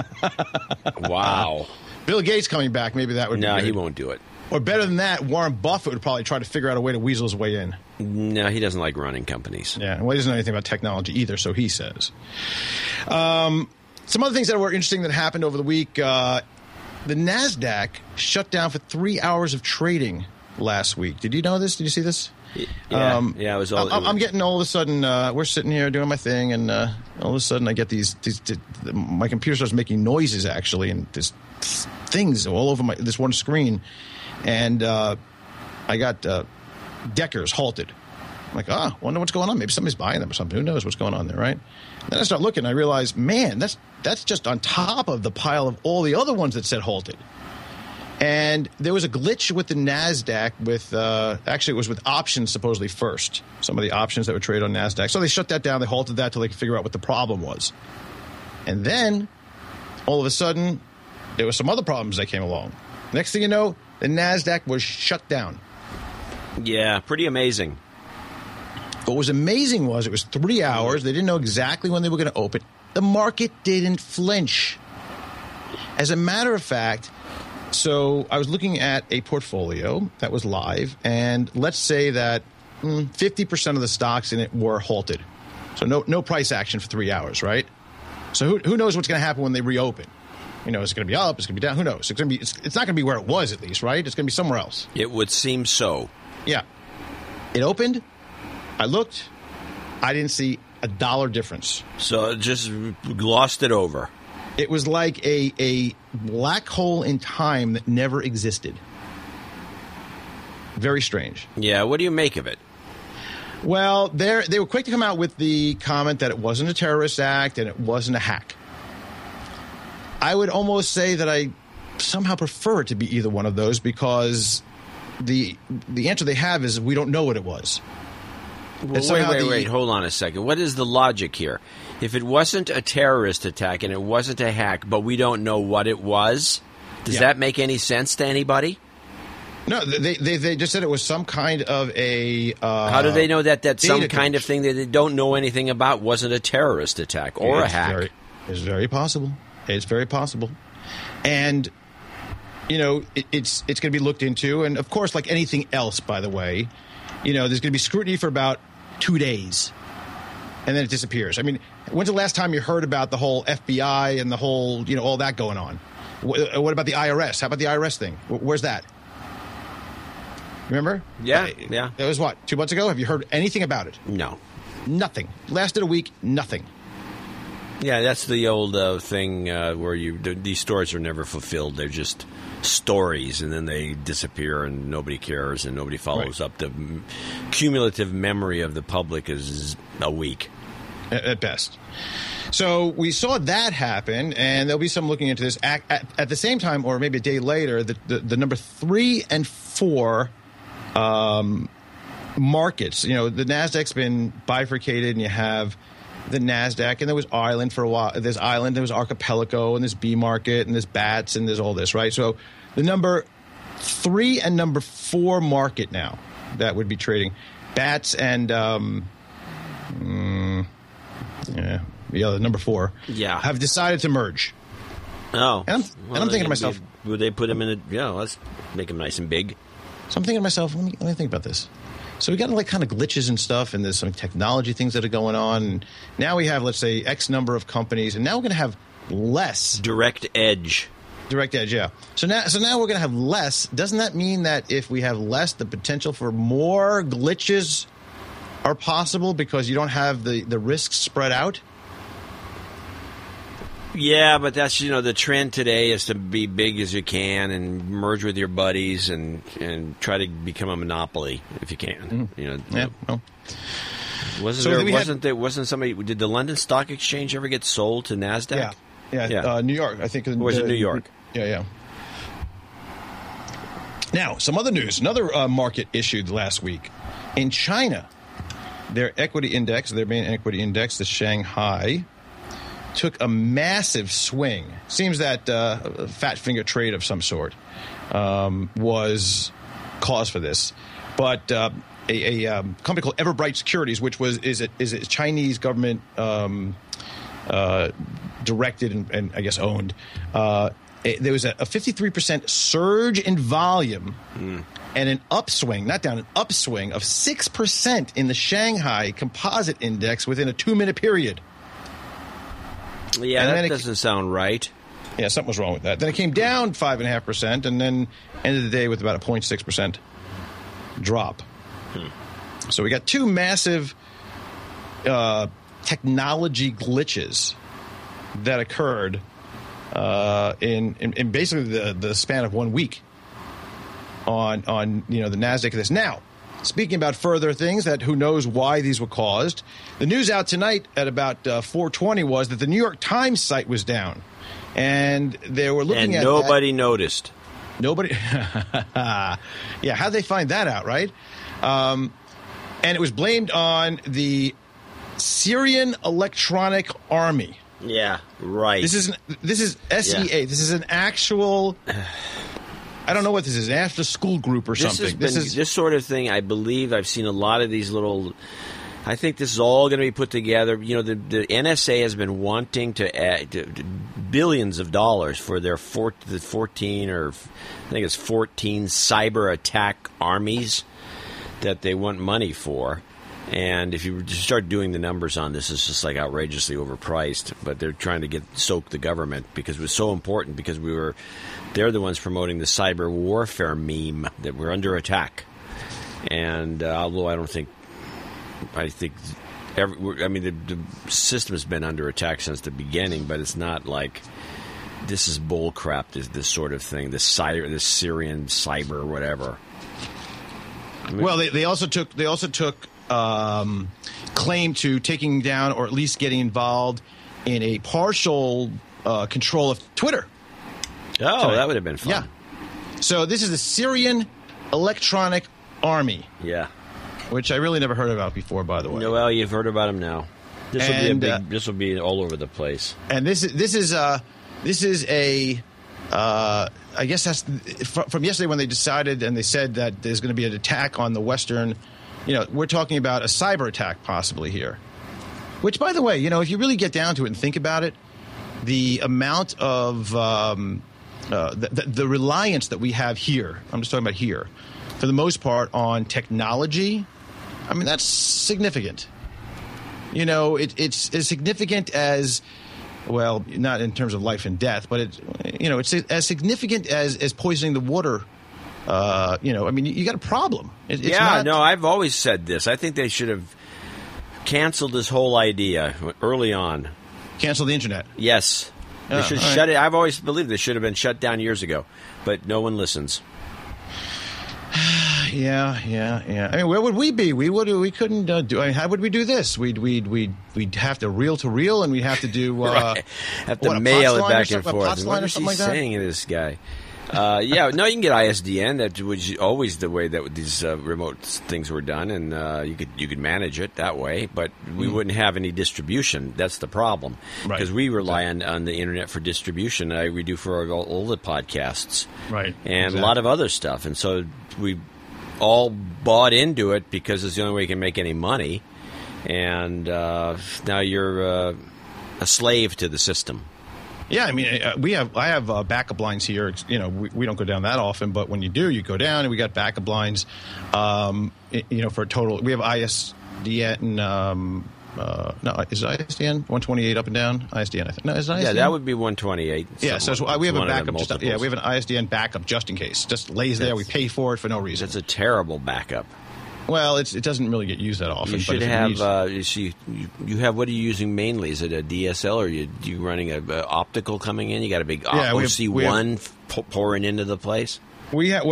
Speaker 2: Wow.
Speaker 3: Bill Gates coming back, maybe that would be good.
Speaker 2: No, he won't do it.
Speaker 3: Or better than that, Warren Buffett would probably try to figure out a way to weasel his way in.
Speaker 2: No, he doesn't like running companies.
Speaker 3: Yeah, well, he doesn't know anything about technology either, so he says. Some other things that were interesting that happened over the week. The NASDAQ shut down for 3 hours of trading last week. Did you know this? Did you see this?
Speaker 2: Yeah, it was all.
Speaker 3: I'm getting all of a sudden. We're sitting here doing my thing, and all of a sudden I get these my computer starts making noises actually, and there's things all over this one screen, and I got Deckers halted. I'm like, wonder what's going on. Maybe somebody's buying them or something. Who knows what's going on there, right? And then I start looking, and I realize, man, that's just on top of the pile of all the other ones that said halted. And there was a glitch with the NASDAQ with actually it was with options supposedly first. Some of the options that were traded on NASDAQ. So they shut that down. They halted that till they could figure out what the problem was. And then all of a sudden there were some other problems that came along. Next thing you know, the NASDAQ was shut down.
Speaker 2: Yeah, pretty amazing.
Speaker 3: What was amazing was it was 3 hours. They didn't know exactly when they were going to open. The market didn't flinch. As a matter of fact, so I was looking at a portfolio that was live, and let's say that 50% of the stocks in it were halted. So no price action for 3 hours, right? So who knows what's going to happen when they reopen? You know, it's going to be up, it's going to be down. Who knows? It's not going to be where it was, at least, right? It's going to be somewhere else.
Speaker 2: It would seem so.
Speaker 3: Yeah. It opened. I looked. I didn't see a dollar difference.
Speaker 2: So it just glossed it over.
Speaker 3: It was like a black hole in time that never existed. Very strange.
Speaker 2: Yeah, what do you make of it?
Speaker 3: Well, they were quick to come out with the comment that it wasn't a terrorist act and it wasn't a hack. I would almost say that I somehow prefer it to be either one of those because the answer they have is we don't know what it was.
Speaker 2: Well, wait, hold on a second. What is the logic here? If it wasn't a terrorist attack and it wasn't a hack, but we don't know what it was, does that make any sense to anybody?
Speaker 3: No, they just said it was some kind of a...
Speaker 2: How do they know that some kind
Speaker 3: glitch.
Speaker 2: of thing that they don't know anything about wasn't a terrorist attack or a hack?
Speaker 3: It's very possible. It's very possible. And, you know, it's going to be looked into. And, of course, like anything else, by the way, you know, there's going to be scrutiny for about 2 days. And then it disappears. I mean, when's the last time you heard about the whole FBI and the whole, you know, all that going on? What about the IRS? How about the IRS thing? Where's that? Remember?
Speaker 2: Yeah.
Speaker 3: It was what, 2 months ago? Have you heard anything about it?
Speaker 2: No.
Speaker 3: Nothing. Lasted a week, nothing.
Speaker 2: Yeah, that's the old thing where these stories are never fulfilled. They're just stories, and then they disappear, and nobody cares, and nobody follows up. The cumulative memory of the public is a week.
Speaker 3: At best. So we saw that happen, and there'll be some looking into this. At the same time, or maybe a day later, the number 3 and 4 markets. You know, the NASDAQ's been bifurcated, and you have the NASDAQ, and there was Ireland for a while. There's Ireland, there was Archipelago, and there's B market, and there's BATS, and there's all this, right? So the number 3 and number 4 market now that would be trading BATS and the number 4 have decided to merge.
Speaker 2: Oh,
Speaker 3: and I'm thinking to myself,
Speaker 2: would they put them in let's make them nice and big.
Speaker 3: So I'm thinking to myself, let me think about this. So we got like kind of glitches and stuff, and there's some technology things that are going on. And now we have, let's say, X number of companies, and now we're going to have less
Speaker 2: direct edge.
Speaker 3: Direct edge, yeah. So now we're going to have less. Doesn't that mean that if we have less, the potential for more glitches are possible because you don't have the risks spread out?
Speaker 2: Yeah, but that's, the trend today is to be big as you can and merge with your buddies and try to become a monopoly if you can.
Speaker 3: Mm-hmm. Yeah. Well.
Speaker 2: Wasn't somebody? Did the London Stock Exchange ever get sold to NASDAQ?
Speaker 3: Yeah. New York, I think.
Speaker 2: Or was it New York?
Speaker 3: Yeah. Now, some other news. Another market issued last week in China. Their equity index, their main equity index, the Shanghai, took a massive swing. Seems that a fat finger trade of some sort was cause for this. But a company called Everbright Securities, which is a Chinese government directed and I guess owned, there was a 53% surge in volume and an upswing, not down, an upswing of 6% in the Shanghai Composite Index within a 2-minute period.
Speaker 2: Yeah, that doesn't sound right.
Speaker 3: Yeah, something was wrong with that. Then it came down 5.5%, and then ended the day with about a 0.6% drop. So we got two massive technology glitches that occurred in basically the span of 1 week on the NASDAQ. This now. Speaking about further things that who knows why these were caused, the news out tonight at about 4:20 was that the New York Times site was down, and they were looking at
Speaker 2: nobody noticed.
Speaker 3: Nobody. Yeah, how'd they find that out, right? And it was blamed on the Syrian Electronic Army.
Speaker 2: Yeah, right.
Speaker 3: This is SEA. Yeah. This is an actual. I don't know what this is, an after-school group or something.
Speaker 2: This sort of thing, I believe I've seen a lot of these little... I think this is all going to be put together. The NSA has been wanting to add billions of dollars for their 14 or I think it's 14 cyber attack armies that they want money for. And if you start doing the numbers on this, it's just like outrageously overpriced. But they're trying to soak the government because it was so important because they're the ones promoting the cyber warfare meme that we're under attack. And although I think the system has been under attack since the beginning, but it's not like this is bull crap. This sort of thing, this Syrian cyber whatever.
Speaker 3: Well, they also took claim to taking down or at least getting involved in a partial control of Twitter.
Speaker 2: Oh,
Speaker 3: so,
Speaker 2: that would have been fun.
Speaker 3: Yeah. So this is the Syrian Electronic Army.
Speaker 2: Yeah.
Speaker 3: Which I really never heard about before, by the way.
Speaker 2: No, well, you've heard about them now. This will be all over the place.
Speaker 3: And this is a I guess that's from yesterday when they decided and they said that there's going to be an attack on the Western. We're talking about a cyber attack possibly here. Which, by the way, if you really get down to it and think about it, the amount of the reliance that we have here, I'm just talking about here, for the most part on technology, I mean, that's significant. It's as significant as, well, not in terms of life and death, but it's as significant as poisoning the water. I mean, you got a problem.
Speaker 2: I've always said this. I think they should have canceled this whole idea early on.
Speaker 3: Cancel the internet.
Speaker 2: Yes. They should shut it. I've always believed they should have been shut down years ago, but no one listens.
Speaker 3: Yeah. I mean, where would we be? We couldn't do. I mean, how would we do this? We'd have to reel to reel, and we'd have to do
Speaker 2: have to mail it back and forth.
Speaker 3: What is he
Speaker 2: saying to this guy? No, you can get ISDN. That was always the way that these remote things were done, and you could manage it that way. But we wouldn't have any distribution. That's the problem, because we rely on the internet for distribution. We do for all the podcasts,
Speaker 3: right,
Speaker 2: and a lot of other stuff. And so we all bought into it because it's the only way you can make any money. And now you're a slave to the system.
Speaker 3: Yeah, I mean, I have backup lines here. We don't go down that often, but when you do, you go down, and we got backup lines. For a total, we have ISDN. No, is it ISDN 128 up and down? ISDN, I think. No, is it ISDN?
Speaker 2: Yeah, that would be 128.
Speaker 3: Yeah, so we have a backup. We have an ISDN backup just in case. Just lays there. We pay for it for no reason.
Speaker 2: It's a terrible backup.
Speaker 3: Well, it doesn't really get used that often.
Speaker 2: You should have. You have. What are you using mainly? Is it a DSL, or are you running a optical coming in? You got a big OC1 pouring into the place. We have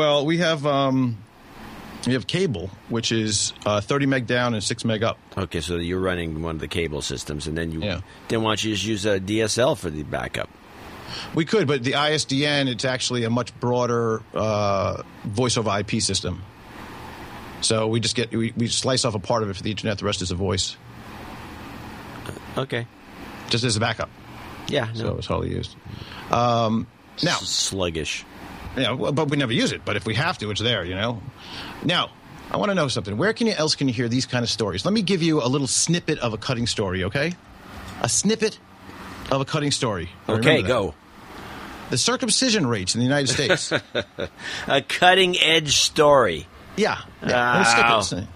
Speaker 3: cable, which is 30 meg down and 6 meg up.
Speaker 2: Okay, so you're running one of the cable systems, and then why don't you just use a DSL for the backup?
Speaker 3: We could, but the ISDN, it's actually a much broader voice over IP system. So we just we slice off a part of it for the internet. The rest is a voice.
Speaker 2: Okay.
Speaker 3: Just as a backup.
Speaker 2: Yeah. No.
Speaker 3: So it's hardly used. Now
Speaker 2: sluggish.
Speaker 3: Yeah, but we never use it. But if we have to, it's there. Now I want to know something. Where else can you hear these kind of stories? Let me give you a little snippet of a cutting story. Okay. A snippet of a cutting story.
Speaker 2: Okay, go.
Speaker 3: The circumcision rates in the United States.
Speaker 2: A cutting edge story.
Speaker 3: Yeah.
Speaker 2: I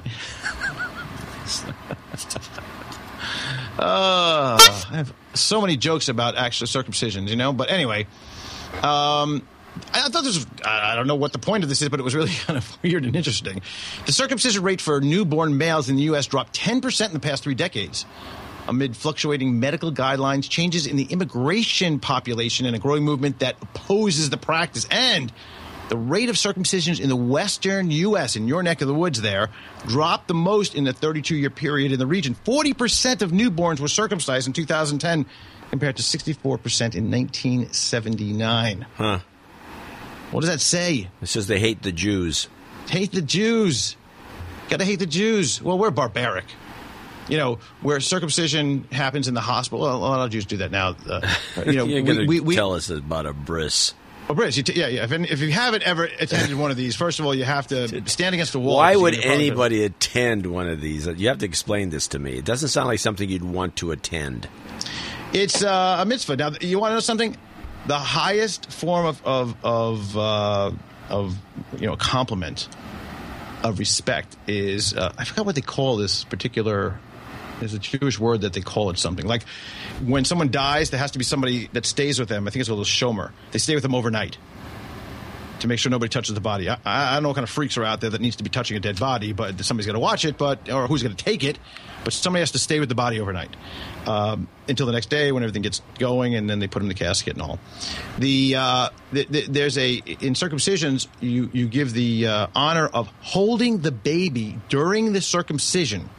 Speaker 3: have so many jokes about actual circumcisions, But anyway, I thought this was, I don't know what the point of this is, but it was really kind of weird and interesting. The circumcision rate for newborn males in the U.S. dropped 10% in the past 3 decades. Amid fluctuating medical guidelines, changes in the immigration population, and a growing movement that opposes the practice. And the rate of circumcisions in the western U.S., in your neck of the woods there, dropped the most in the 32-year period in the region. 40% of newborns were circumcised in 2010 compared to 64% in 1979.
Speaker 2: Huh.
Speaker 3: What does that say?
Speaker 2: It says they hate the Jews.
Speaker 3: Hate the Jews. Got to hate the Jews. Well, we're barbaric. Where circumcision happens in the hospital. Well, a lot of Jews do that now.
Speaker 2: You're going to tell us about a bris.
Speaker 3: A bris, yeah. If you haven't ever attended one of these, first of all, you have to stand against the wall.
Speaker 2: Why would anybody attend one of these? You have to explain this to me. It doesn't sound like something you'd want to attend.
Speaker 3: It's a mitzvah. Now, you want to know something? The highest form of compliment of respect is I forgot what they call this particular. There's a Jewish word that they call it something. Like when someone dies, there has to be somebody that stays with them. I think it's called a shomer. They stay with them overnight to make sure nobody touches the body. I don't know what kind of freaks are out there that needs to be touching a dead body, but somebody's going to watch it, or who's going to take it. But somebody has to stay with the body overnight until the next day when everything gets going, and then they put in the casket and all. There's in circumcisions, you give the honor of holding the baby during the circumcision.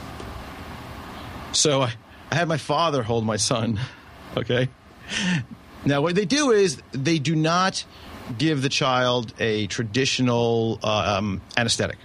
Speaker 3: So I had my father hold my son, okay? Now, what they do is they do not give the child a traditional anesthetic.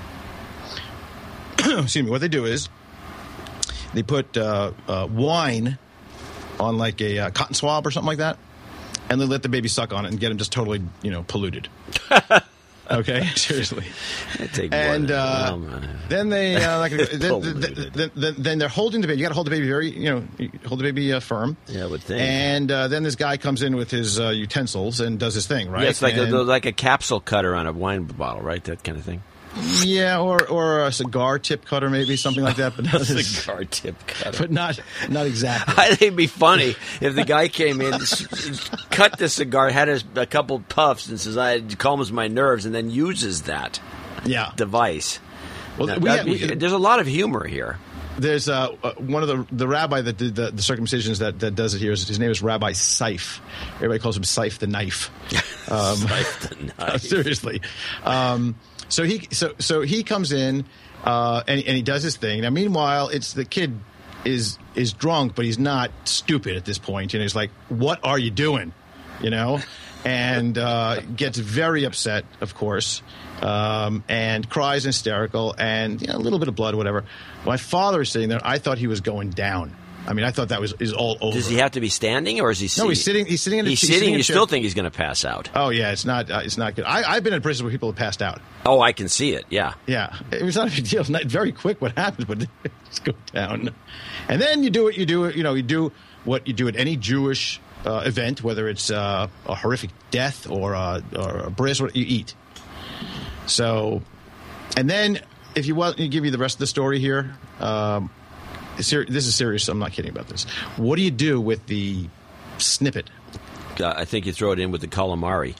Speaker 3: Excuse me. What they do is they put wine on like a cotton swab or something like that, and they let the baby suck on it and get him just totally, polluted. Okay, seriously. And then they then they're holding the baby. You got to hold the baby very, hold the baby firm.
Speaker 2: Yeah, I would think.
Speaker 3: And then this guy comes in with his utensils and does his thing, right?
Speaker 2: Yeah, it's like a capsule cutter on a wine bottle, right? That kind of thing.
Speaker 3: Yeah, or a cigar tip cutter, maybe something like that. But not
Speaker 2: cigar tip cutter,
Speaker 3: but not exactly.
Speaker 2: I think it'd be funny if the guy came in, cut the cigar, had a couple puffs, and says, "I calms my nerves," and then uses that device. Well, there's a lot of humor here.
Speaker 3: There's one of the rabbi that did the circumcisions that does it here. His name is Rabbi Seif. Everybody calls him Seif the Knife.
Speaker 2: Seif the Knife.
Speaker 3: Seriously. So he comes in and he does his thing. Now, meanwhile, it's the kid is drunk, but he's not stupid at this point. He's like, "What are you doing?" And gets very upset, of course, and cries hysterical, and a little bit of blood, whatever. My father is sitting there. I thought he was going down. I mean, I thought that is all over.
Speaker 2: Does he have to be standing, or is he sitting?
Speaker 3: No, he's sitting. He's sitting in a
Speaker 2: He's sitting. You still think he's going to pass out?
Speaker 3: Oh yeah, it's not good. I've been in prison where people have passed out.
Speaker 2: Oh, I can see it. Yeah.
Speaker 3: Yeah, it was not a big deal. It's not very quick what happens, but just go down, and then you do what you do. You do what you do at any Jewish event, whether it's a horrific death or a bris, what you eat. So, and then if you want, you give you the rest of the story here. This is serious. I'm not kidding about this. What do you do with the snippet?
Speaker 2: I think you throw it in with the calamari.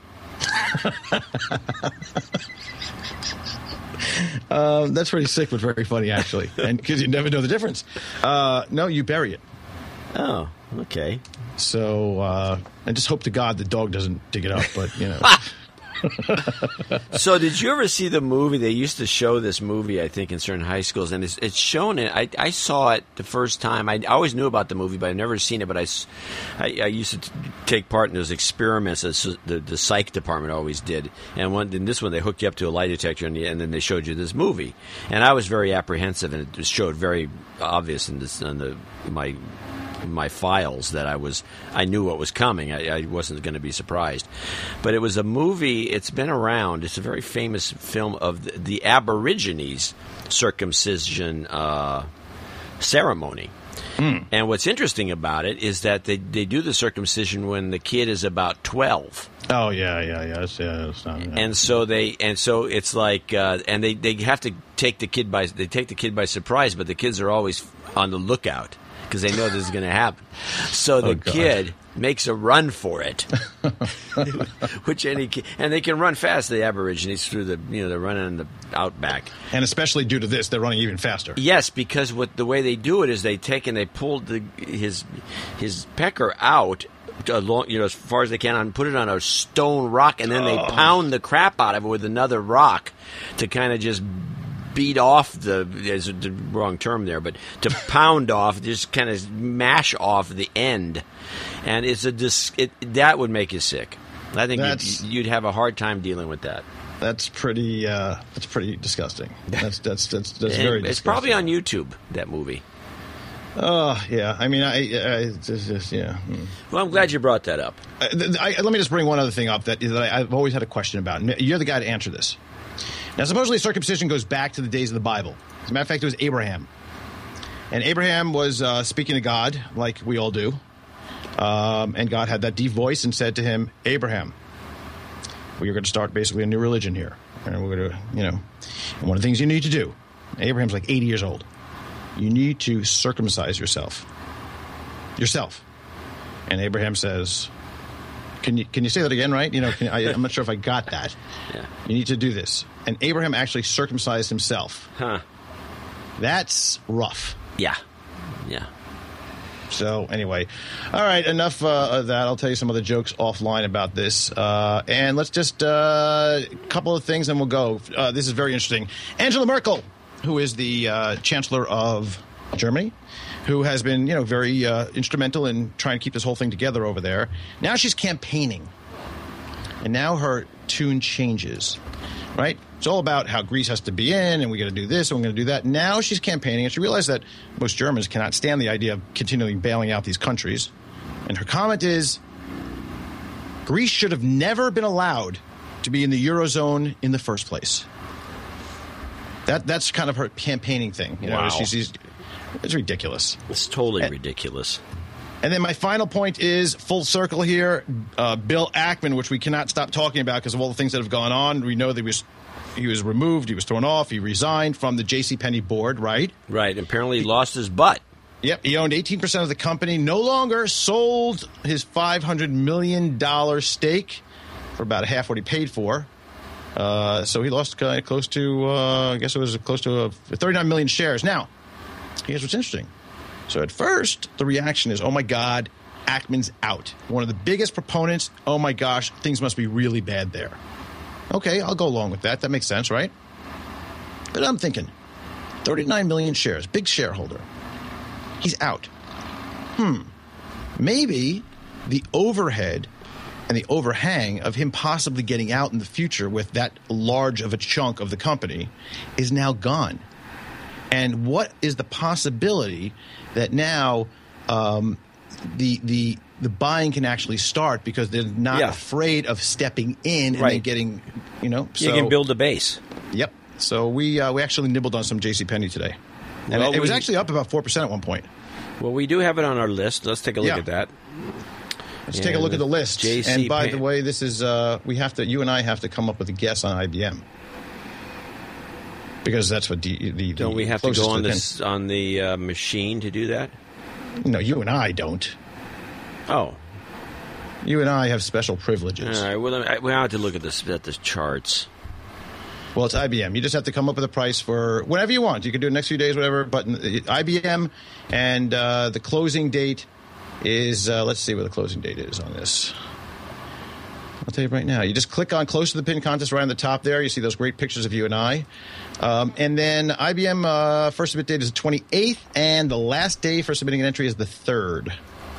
Speaker 3: That's pretty sick, but very funny, actually. And because you never know the difference. No, you bury it.
Speaker 2: Oh, okay.
Speaker 3: So, and just hope to God the dog doesn't dig it up, but,
Speaker 2: So did you ever see the movie? They used to show this movie, I think, in certain high schools, and it's shown it. I saw it the first time. I always knew about the movie, but I'd never seen it. But I used to take part in those experiments that the psych department always did. And in this one, they hooked you up to a lie detector, and then they showed you this movie. And I was very apprehensive, and it showed very obvious in my files that I knew what was coming. I wasn't going to be surprised. But it was a movie, it's been around, it's a very famous film of the Aborigines circumcision ceremony. And what's interesting about it is that they do the circumcision when the kid is about 12.
Speaker 3: Oh yeah. It's not, yeah.
Speaker 2: And so it's like, and they have to take the kid by surprise, but the kids are always on the lookout, because they know this is going to happen. So the kid makes a run for it, and they can run fast. The Aborigines through they're running in the outback, and
Speaker 3: especially due to this, they're running even faster.
Speaker 2: Yes, because the way they do it is they pull his pecker out as far as they can and put it on a stone rock, and then they pound the crap out of it with another rock to kind of just beat off there's the wrong term there, but to pound off, just kind of mash off the end, and that would make you sick. I think you'd have a hard time dealing with that.
Speaker 3: That's pretty disgusting. That's very disgusting.
Speaker 2: It's probably on YouTube, that movie.
Speaker 3: Oh, yeah. I mean, it's just, yeah.
Speaker 2: Well, I'm glad you brought that up.
Speaker 3: Let me just bring one other thing up that I've always had a question about. And you're the guy to answer this. Now, supposedly circumcision goes back to the days of the Bible. As a matter of fact, it was Abraham. And Abraham was speaking to God, like we all do. And God had that deep voice and said to him, "Abraham, we are going to start basically a new religion here. and we're going to, and one of the things you need to do, Abraham's like 80 years old. You need to circumcise yourself. And Abraham says, can you say that again, right? I'm not sure if I got that.
Speaker 2: Yeah.
Speaker 3: You need to do this. And Abraham actually circumcised himself.
Speaker 2: Huh.
Speaker 3: That's rough.
Speaker 2: Yeah.
Speaker 3: So anyway, all right, enough of that. I'll tell you some other jokes offline about this. And let's just a couple of things and we'll go. This is very interesting. Angela Merkel, who is the Chancellor of Germany, who has been, very instrumental in trying to keep this whole thing together over there. Now she's campaigning. And now her tune changes, right? It's all about how Greece has to be in, and we got to do this, and we're going to do that. Now she's campaigning, and she realized that most Germans cannot stand the idea of continually bailing out these countries. And her comment is, Greece should have never been allowed to be in the Eurozone in the first place. That's kind of her campaigning thing.
Speaker 2: Wow.
Speaker 3: It's ridiculous.
Speaker 2: It's totally ridiculous.
Speaker 3: And then my final point is full circle here. Bill Ackman, which we cannot stop talking about because of all the things that have gone on. We know that he was removed, he was thrown off, he resigned from the JCPenney board, right?
Speaker 2: Right. Apparently he lost his butt.
Speaker 3: Yep. He owned 18% of the company, no longer sold his $500 million stake for about half what he paid for. So he lost close to, I guess it was close to 39 million shares. Now, here's what's interesting. So at first, the reaction is, oh, my God, Ackman's out. One of the biggest proponents, oh, my gosh, things must be really bad there. Okay, I'll go along with that. That makes sense, right? But I'm thinking, 39 million shares, big shareholder. He's out. Maybe the overhead and the overhang of him possibly getting out in the future with that large of a chunk of the company is now gone. And what is the possibility that now the buying can actually start because they're not afraid of stepping in and then getting, So,
Speaker 2: you can build a base.
Speaker 3: Yep. So we actually nibbled on some JCPenney today. And it was actually up about 4% at one point.
Speaker 2: Well, we do have it on our list. Let's take a look at that.
Speaker 3: Let's take a look at the list.
Speaker 2: JC
Speaker 3: and by the way, this is you and I have to come up with a guess on IBM. Because that's what
Speaker 2: don't we have to go on the machine to do that?
Speaker 3: No, you and I don't.
Speaker 2: Oh,
Speaker 3: you and I have special privileges.
Speaker 2: All right. Well, we have to look at the charts.
Speaker 3: Well, it's IBM. You just have to come up with a price for whatever you want. You can do it next few days, whatever. But IBM, and the closing date is. Let's see what the closing date is on this. I'll tell you right now. You just click on Close to the Pin contest right on the top there. You see those great pictures of you and I. And then IBM first submit date is the 28th, and the last day for submitting an entry is the 3rd.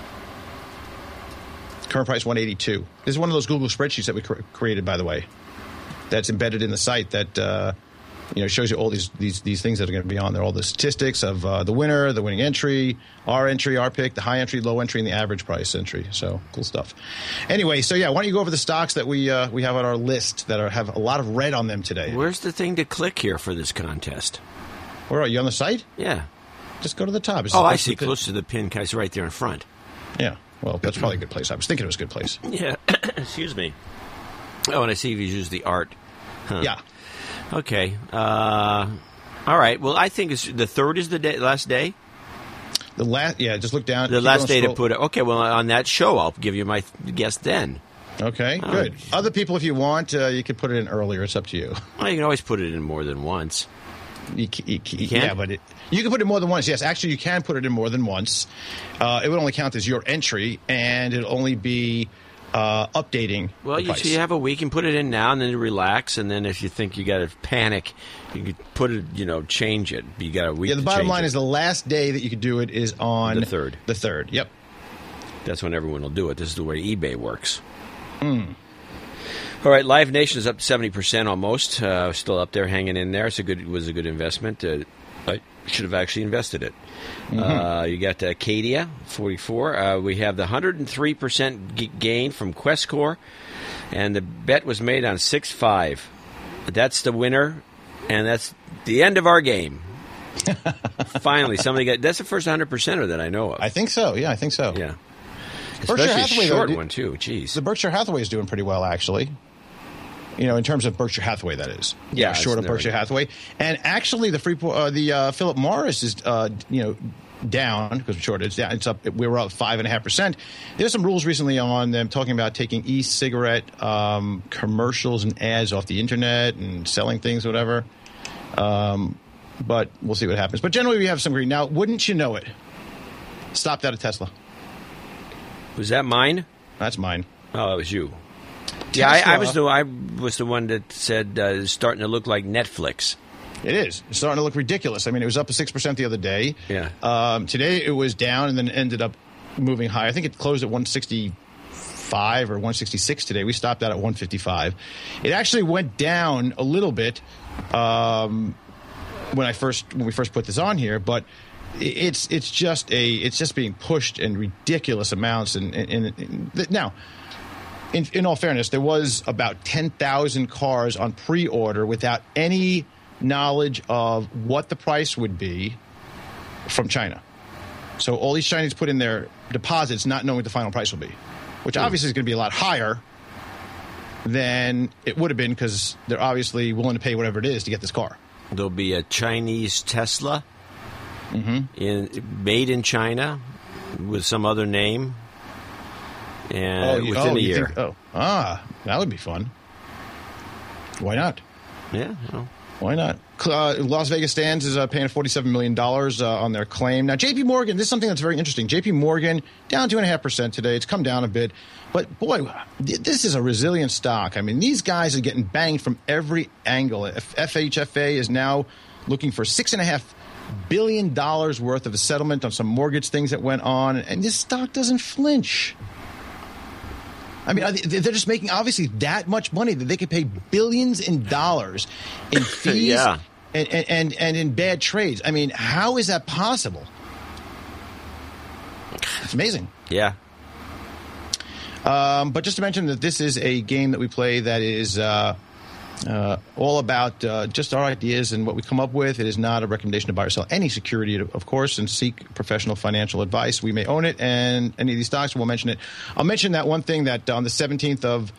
Speaker 3: Current price 182. This is one of those Google spreadsheets that we created, by the way. That's embedded in the site that shows you all these things that are going to be on there. All the statistics of the winner, the winning entry, our pick, the high entry, low entry, and the average price entry. So cool stuff. Anyway, so why don't you go over the stocks that we have on our list that have a lot of red on them today?
Speaker 2: Where's the thing to click here for this contest?
Speaker 3: Where are you on the site?
Speaker 2: Yeah.
Speaker 3: Just go to the top.
Speaker 2: I see. Close to the pin. It's right there in front.
Speaker 3: Yeah. Well, that's probably a good place. I was thinking it was a good place.
Speaker 2: Yeah. Excuse me. Oh, and I see you've used the art. Huh.
Speaker 3: Yeah.
Speaker 2: Okay. All right. Well, I think the 3rd is the last day.
Speaker 3: Just look down.
Speaker 2: The last day to put it. Okay, well, on that show, I'll give you my guess then.
Speaker 3: Okay, good. Other people, if you want, you can put it in earlier. It's up to you.
Speaker 2: Well, you can always put it in more than once.
Speaker 3: You can? Yeah, but you can put it more than once. Yes, actually, you can put it in more than once. It would only count as your entry, and it'll only be updating.
Speaker 2: Well, you have a week and put it in now, and then you relax. And then if you think you got to panic, you could put it, change it. You got a week.
Speaker 3: Yeah, the bottom line is the last day that you could do it is on
Speaker 2: the 3rd.
Speaker 3: The 3rd. Yep.
Speaker 2: That's when everyone will do it. This is the way eBay works. All right, Live Nation is up to 70% almost. Still up there, hanging in there. It was a good investment. I should have actually invested it. You got Acadia, 44. We have the 103% gain from Questcor, and the bet was made on 6-5. That's the winner, and that's the end of our game. Finally, somebody got. That's the first 100%er that I know of.
Speaker 3: I think so. Yeah, I think so.
Speaker 2: Yeah. Especially a short one, too. Jeez.
Speaker 3: The Berkshire Hathaway is doing pretty well, actually. in terms of Berkshire Hathaway, that is.
Speaker 2: Yeah,
Speaker 3: short of Berkshire Hathaway. And actually, the Philip Morris is, down because we're short. It's down. It's up. We were up 5.5%. There's some rules recently on them talking about taking e-cigarette commercials and ads off the internet and selling things, whatever. But we'll see what happens. But generally, we have some green. Now, wouldn't you know it? Stopped out of Tesla.
Speaker 2: Was that mine?
Speaker 3: That's mine.
Speaker 2: Oh, that was you.
Speaker 3: Tesla,
Speaker 2: Yeah, I was the one that said it's starting to look like Netflix.
Speaker 3: It is. It's starting to look ridiculous. I mean, it was up 6% the other day.
Speaker 2: Yeah.
Speaker 3: Today it was down and then ended up moving higher. I think it closed at 165 or 166 today. We stopped out at 155. It actually went down a little bit when we first put this on here, but it's just being pushed in ridiculous amounts. Now, in all fairness, there was about 10,000 cars on pre-order without any knowledge of what the price would be from China. So all these Chinese put in their deposits not knowing what the final price will be, which obviously is going to be a lot higher than it would have been because they're obviously willing to pay whatever it is to get this car.
Speaker 2: There'll be a Chinese Tesla made in China with some other name and within a year.
Speaker 3: That would be fun. Why not?
Speaker 2: Yeah, well.
Speaker 3: Why not? Las Vegas Stands is paying $47 million on their claim. Now, J.P. Morgan, this is something that's very interesting. J.P. Morgan down 2.5% today. It's come down a bit. But, boy, this is a resilient stock. I mean, these guys are getting banged from every angle. FHFA is now looking for $6.5 billion worth of a settlement on some mortgage things that went on. And this stock doesn't flinch. I mean, they're just making, obviously, that much money that they could pay billions in dollars in fees and in bad trades. I mean, how is that possible? It's amazing.
Speaker 2: Yeah.
Speaker 3: But just to mention that this is a game that we play that is all about just our ideas and what we come up with. It is not a recommendation to buy or sell any security, of course, and seek professional financial advice. We may own it, and any of these stocks, we'll mention it. I'll mention that one thing that on the 17th of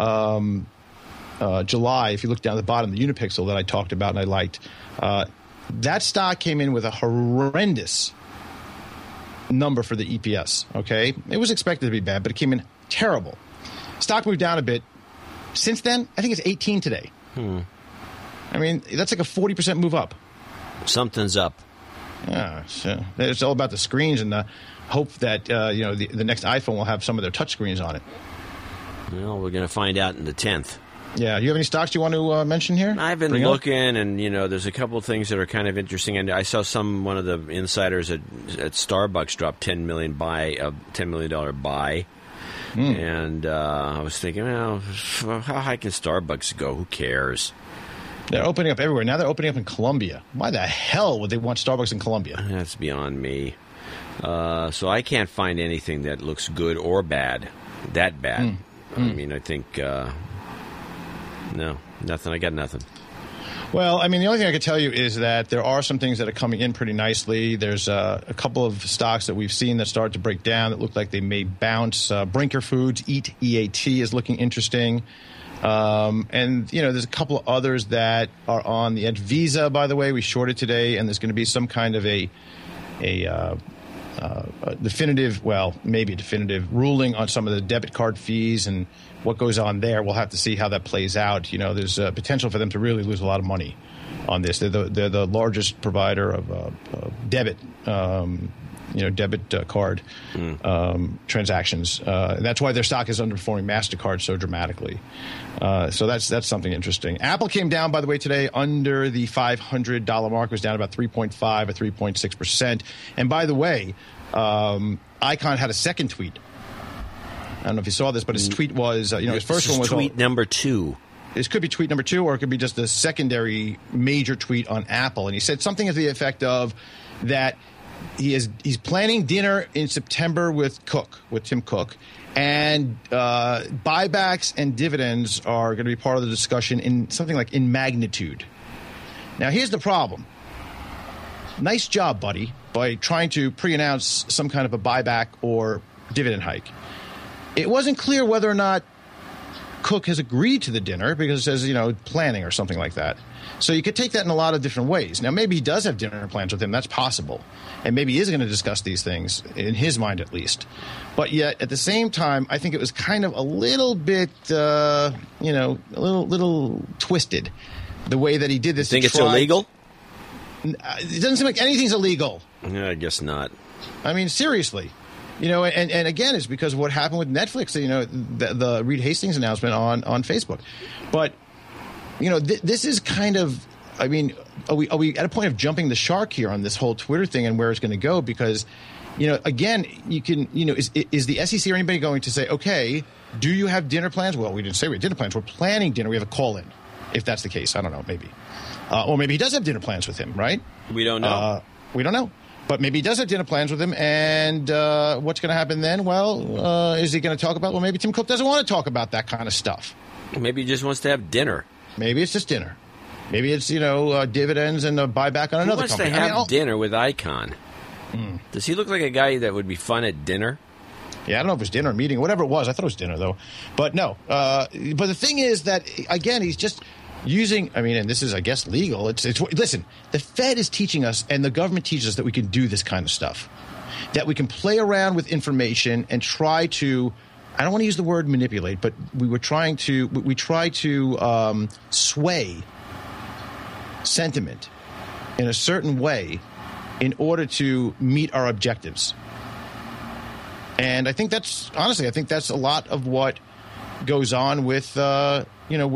Speaker 3: July, if you look down at the bottom, the Unipixel that I talked about and I liked, that stock came in with a horrendous number for the EPS, okay? It was expected to be bad, but it came in terrible. Stock moved down a bit. Since then, I think it's 18 today. I mean, that's like a 40% move up.
Speaker 2: Something's up.
Speaker 3: Yeah, so it's all about the screens and the hope that the next iPhone will have some of their touch screens on it.
Speaker 2: Well, we're going to find out in the 10th.
Speaker 3: Yeah. Do you have any stocks you want to mention here?
Speaker 2: I've been looking, and there's a couple of things that are kind of interesting. And I saw one of the insiders at Starbucks drop $10 million buy. And I was thinking, well, how high can Starbucks go? Who cares?
Speaker 3: They're opening up everywhere. Now they're opening up in Colombia. Why the hell would they want Starbucks in Colombia?
Speaker 2: That's beyond me. So I can't find anything that looks good or bad. That bad. I mean, I think, no, nothing. I got nothing.
Speaker 3: Well, I mean, the only thing I can tell you is that there are some things that are coming in pretty nicely. There's a couple of stocks that we've seen that started to break down that look like they may bounce. Brinker Foods, EAT is looking interesting. And, there's a couple of others that are on the edge. Visa, by the way, we shorted today, and there's going to be some kind of a definitive ruling on some of the debit card fees and what goes on there. We'll have to see how that plays out. There's a potential for them to really lose a lot of money on this. They're the largest provider of debit card transactions. And that's why their stock is underperforming MasterCard so dramatically. So that's something interesting. Apple came down, by the way, today under the $500 mark. It was down about 3.5 or 3.6%. And by the way, Icon had a second tweet. I don't know if you saw this, but his tweet was, his first one was
Speaker 2: tweet number 2.
Speaker 3: This could be tweet number 2, or it could be just a secondary major tweet on Apple. And he said something to the effect of that he's planning dinner in September with Tim Cook, and buybacks and dividends are going to be part of the discussion in something like in magnitude. Now, here's the problem. Nice job, buddy, by trying to pre-announce some kind of a buyback or dividend hike. It wasn't clear whether or not Cook has agreed to the dinner because it says, planning or something like that. So you could take that in a lot of different ways. Now, maybe he does have dinner plans with him. That's possible. And maybe he is going to discuss these things, in his mind at least. But yet, at the same time, I think it was kind of a little bit, a little twisted, the way that he did this.
Speaker 2: You think it's illegal?
Speaker 3: It doesn't seem like anything's illegal.
Speaker 2: Yeah, I guess not.
Speaker 3: I mean, seriously. And again, it's because of what happened with Netflix, the Reed Hastings announcement on Facebook. But, this is kind of, I mean, are we at a point of jumping the shark here on this whole Twitter thing and where it's going to go? Because, again, you can, is the SEC or anybody going to say, okay, do you have dinner plans? Well, we didn't say we had dinner plans. We're planning dinner. We have a call-in, if that's the case. I don't know, maybe. Or maybe he does have dinner plans with him, right?
Speaker 2: We don't know.
Speaker 3: We don't know. But maybe he does have dinner plans with him, and what's going to happen then? Well, is he going to talk about, well, maybe Tim Cook doesn't want to talk about that kind of stuff.
Speaker 2: Maybe he just wants to have dinner.
Speaker 3: Maybe it's just dinner. Maybe it's, dividends and a buyback on another company.
Speaker 2: Who wants to have dinner with Icahn? Does he look like a guy that would be fun at dinner?
Speaker 3: Yeah, I don't know if it was dinner or meeting, whatever it was. I thought it was dinner, though. But no. But the thing is that, again, he's just using, and this is, I guess, legal. Listen, the Fed is teaching us, and the government teaches us that we can do this kind of stuff, that we can play around with information and try to, I don't want to use the word manipulate, but we try to sway sentiment in a certain way in order to meet our objectives. And I think that's a lot of what goes on with what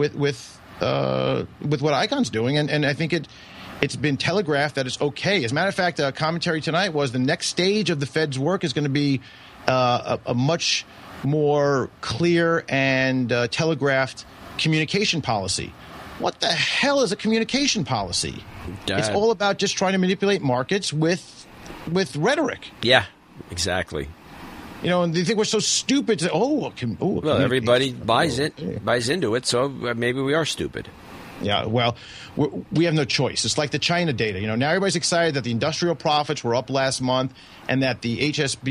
Speaker 3: Icahn's doing, and I think it's been telegraphed that it's okay. As a matter of fact, commentary tonight was the next stage of the Fed's work is going to be a much more clear and telegraphed communication policy. What the hell is a communication policy? It's all about just trying to manipulate markets with rhetoric.
Speaker 2: Yeah, exactly.
Speaker 3: And they think we're so stupid. Well,
Speaker 2: everybody buys into it, so maybe we are stupid.
Speaker 3: Yeah, well, we have no choice. It's like the China data. Now everybody's excited that the industrial profits were up last month, and that the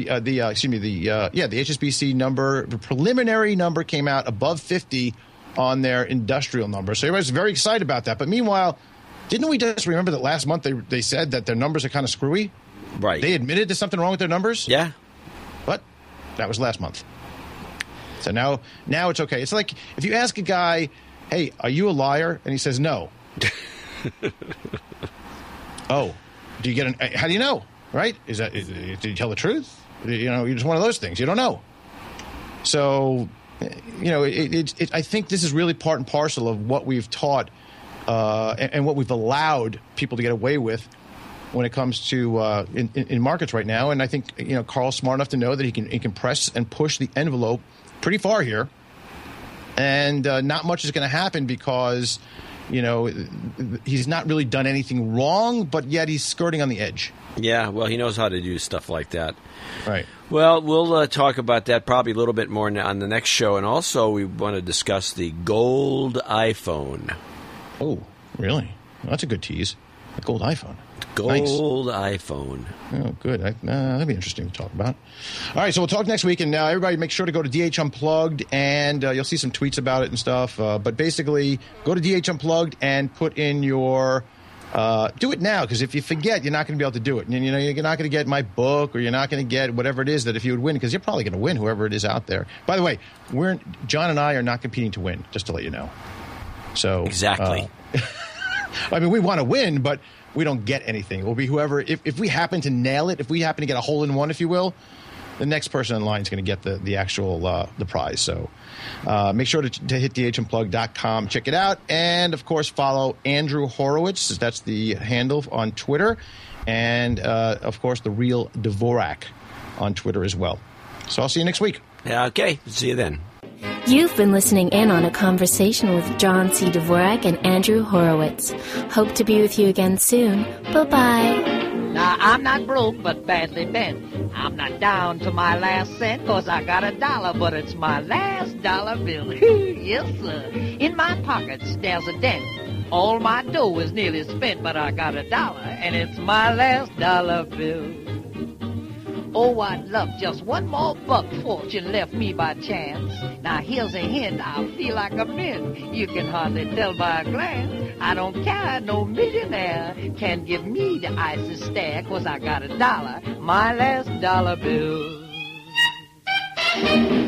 Speaker 3: HSBC number, the preliminary number, came out above 50 on their industrial number. So everybody's very excited about that. But meanwhile, didn't we just remember that last month they said that their numbers are kind of screwy?
Speaker 2: Right.
Speaker 3: They admitted to something wrong with their numbers?
Speaker 2: Yeah.
Speaker 3: But that was last month. So now it's okay. It's like if you ask a guy, hey, are you a liar? And he says no. Oh, do you get how do you know? Right? Did you tell the truth? You're just one of those things. You don't know. So, I think this is really part and parcel of what we've taught and what we've allowed people to get away with when it comes to in markets right now. And I think Carl's smart enough to know that he can press and push the envelope pretty far here, and not much is going to happen because he's not really done anything wrong, but yet he's skirting on the edge.
Speaker 2: Yeah, well, he knows how to do stuff like that.
Speaker 3: Right.
Speaker 2: Well, we'll talk about that probably a little bit more on the next show, and also we want to discuss the gold iPhone. Oh, really? Well, that's a good tease. The gold iPhone. Gold iPhone. Oh, good. That'd be interesting to talk about. All right, so we'll talk next week, and everybody make sure to go to DH Unplugged, and you'll see some tweets about it and stuff. But basically, go to DH Unplugged and put in your do it now, because if you forget, you're not going to be able to do it. And you're not going to get my book, or you're not going to get whatever it is that if you would win, because you're probably going to win whoever it is out there. By the way, John and I are not competing to win, just to let you know. So exactly. We want to win, but we don't get anything. It will be whoever, if we happen to nail it, if we happen to get a hole in one, if you will, the next person in line is going to get the actual the prize. So make sure to hit DHUnplugged.com, check it out, and of course follow Andrew Horowitz. That's the handle on Twitter, and of course the Real Dvorak on Twitter as well. So I'll see you next week. Yeah, okay. See you then. You've been listening in on a conversation with John C. Dvorak and Andrew Horowitz. Hope to be with you again soon. Bye-bye. Now, I'm not broke, but badly bent. I'm not down to my last cent, 'cause I got $1, but it's my last dollar bill. Yes, sir. In my pockets, there's a dent. All my dough is nearly spent, but I got $1, and it's my last dollar bill.
Speaker 4: Oh, I'd love just one more buck fortune left me by chance. Now here's a hint, I feel like a mint. You can hardly tell by a glance. I don't care, no millionaire can give me the icest stare, 'cause I got $1, my last dollar bill.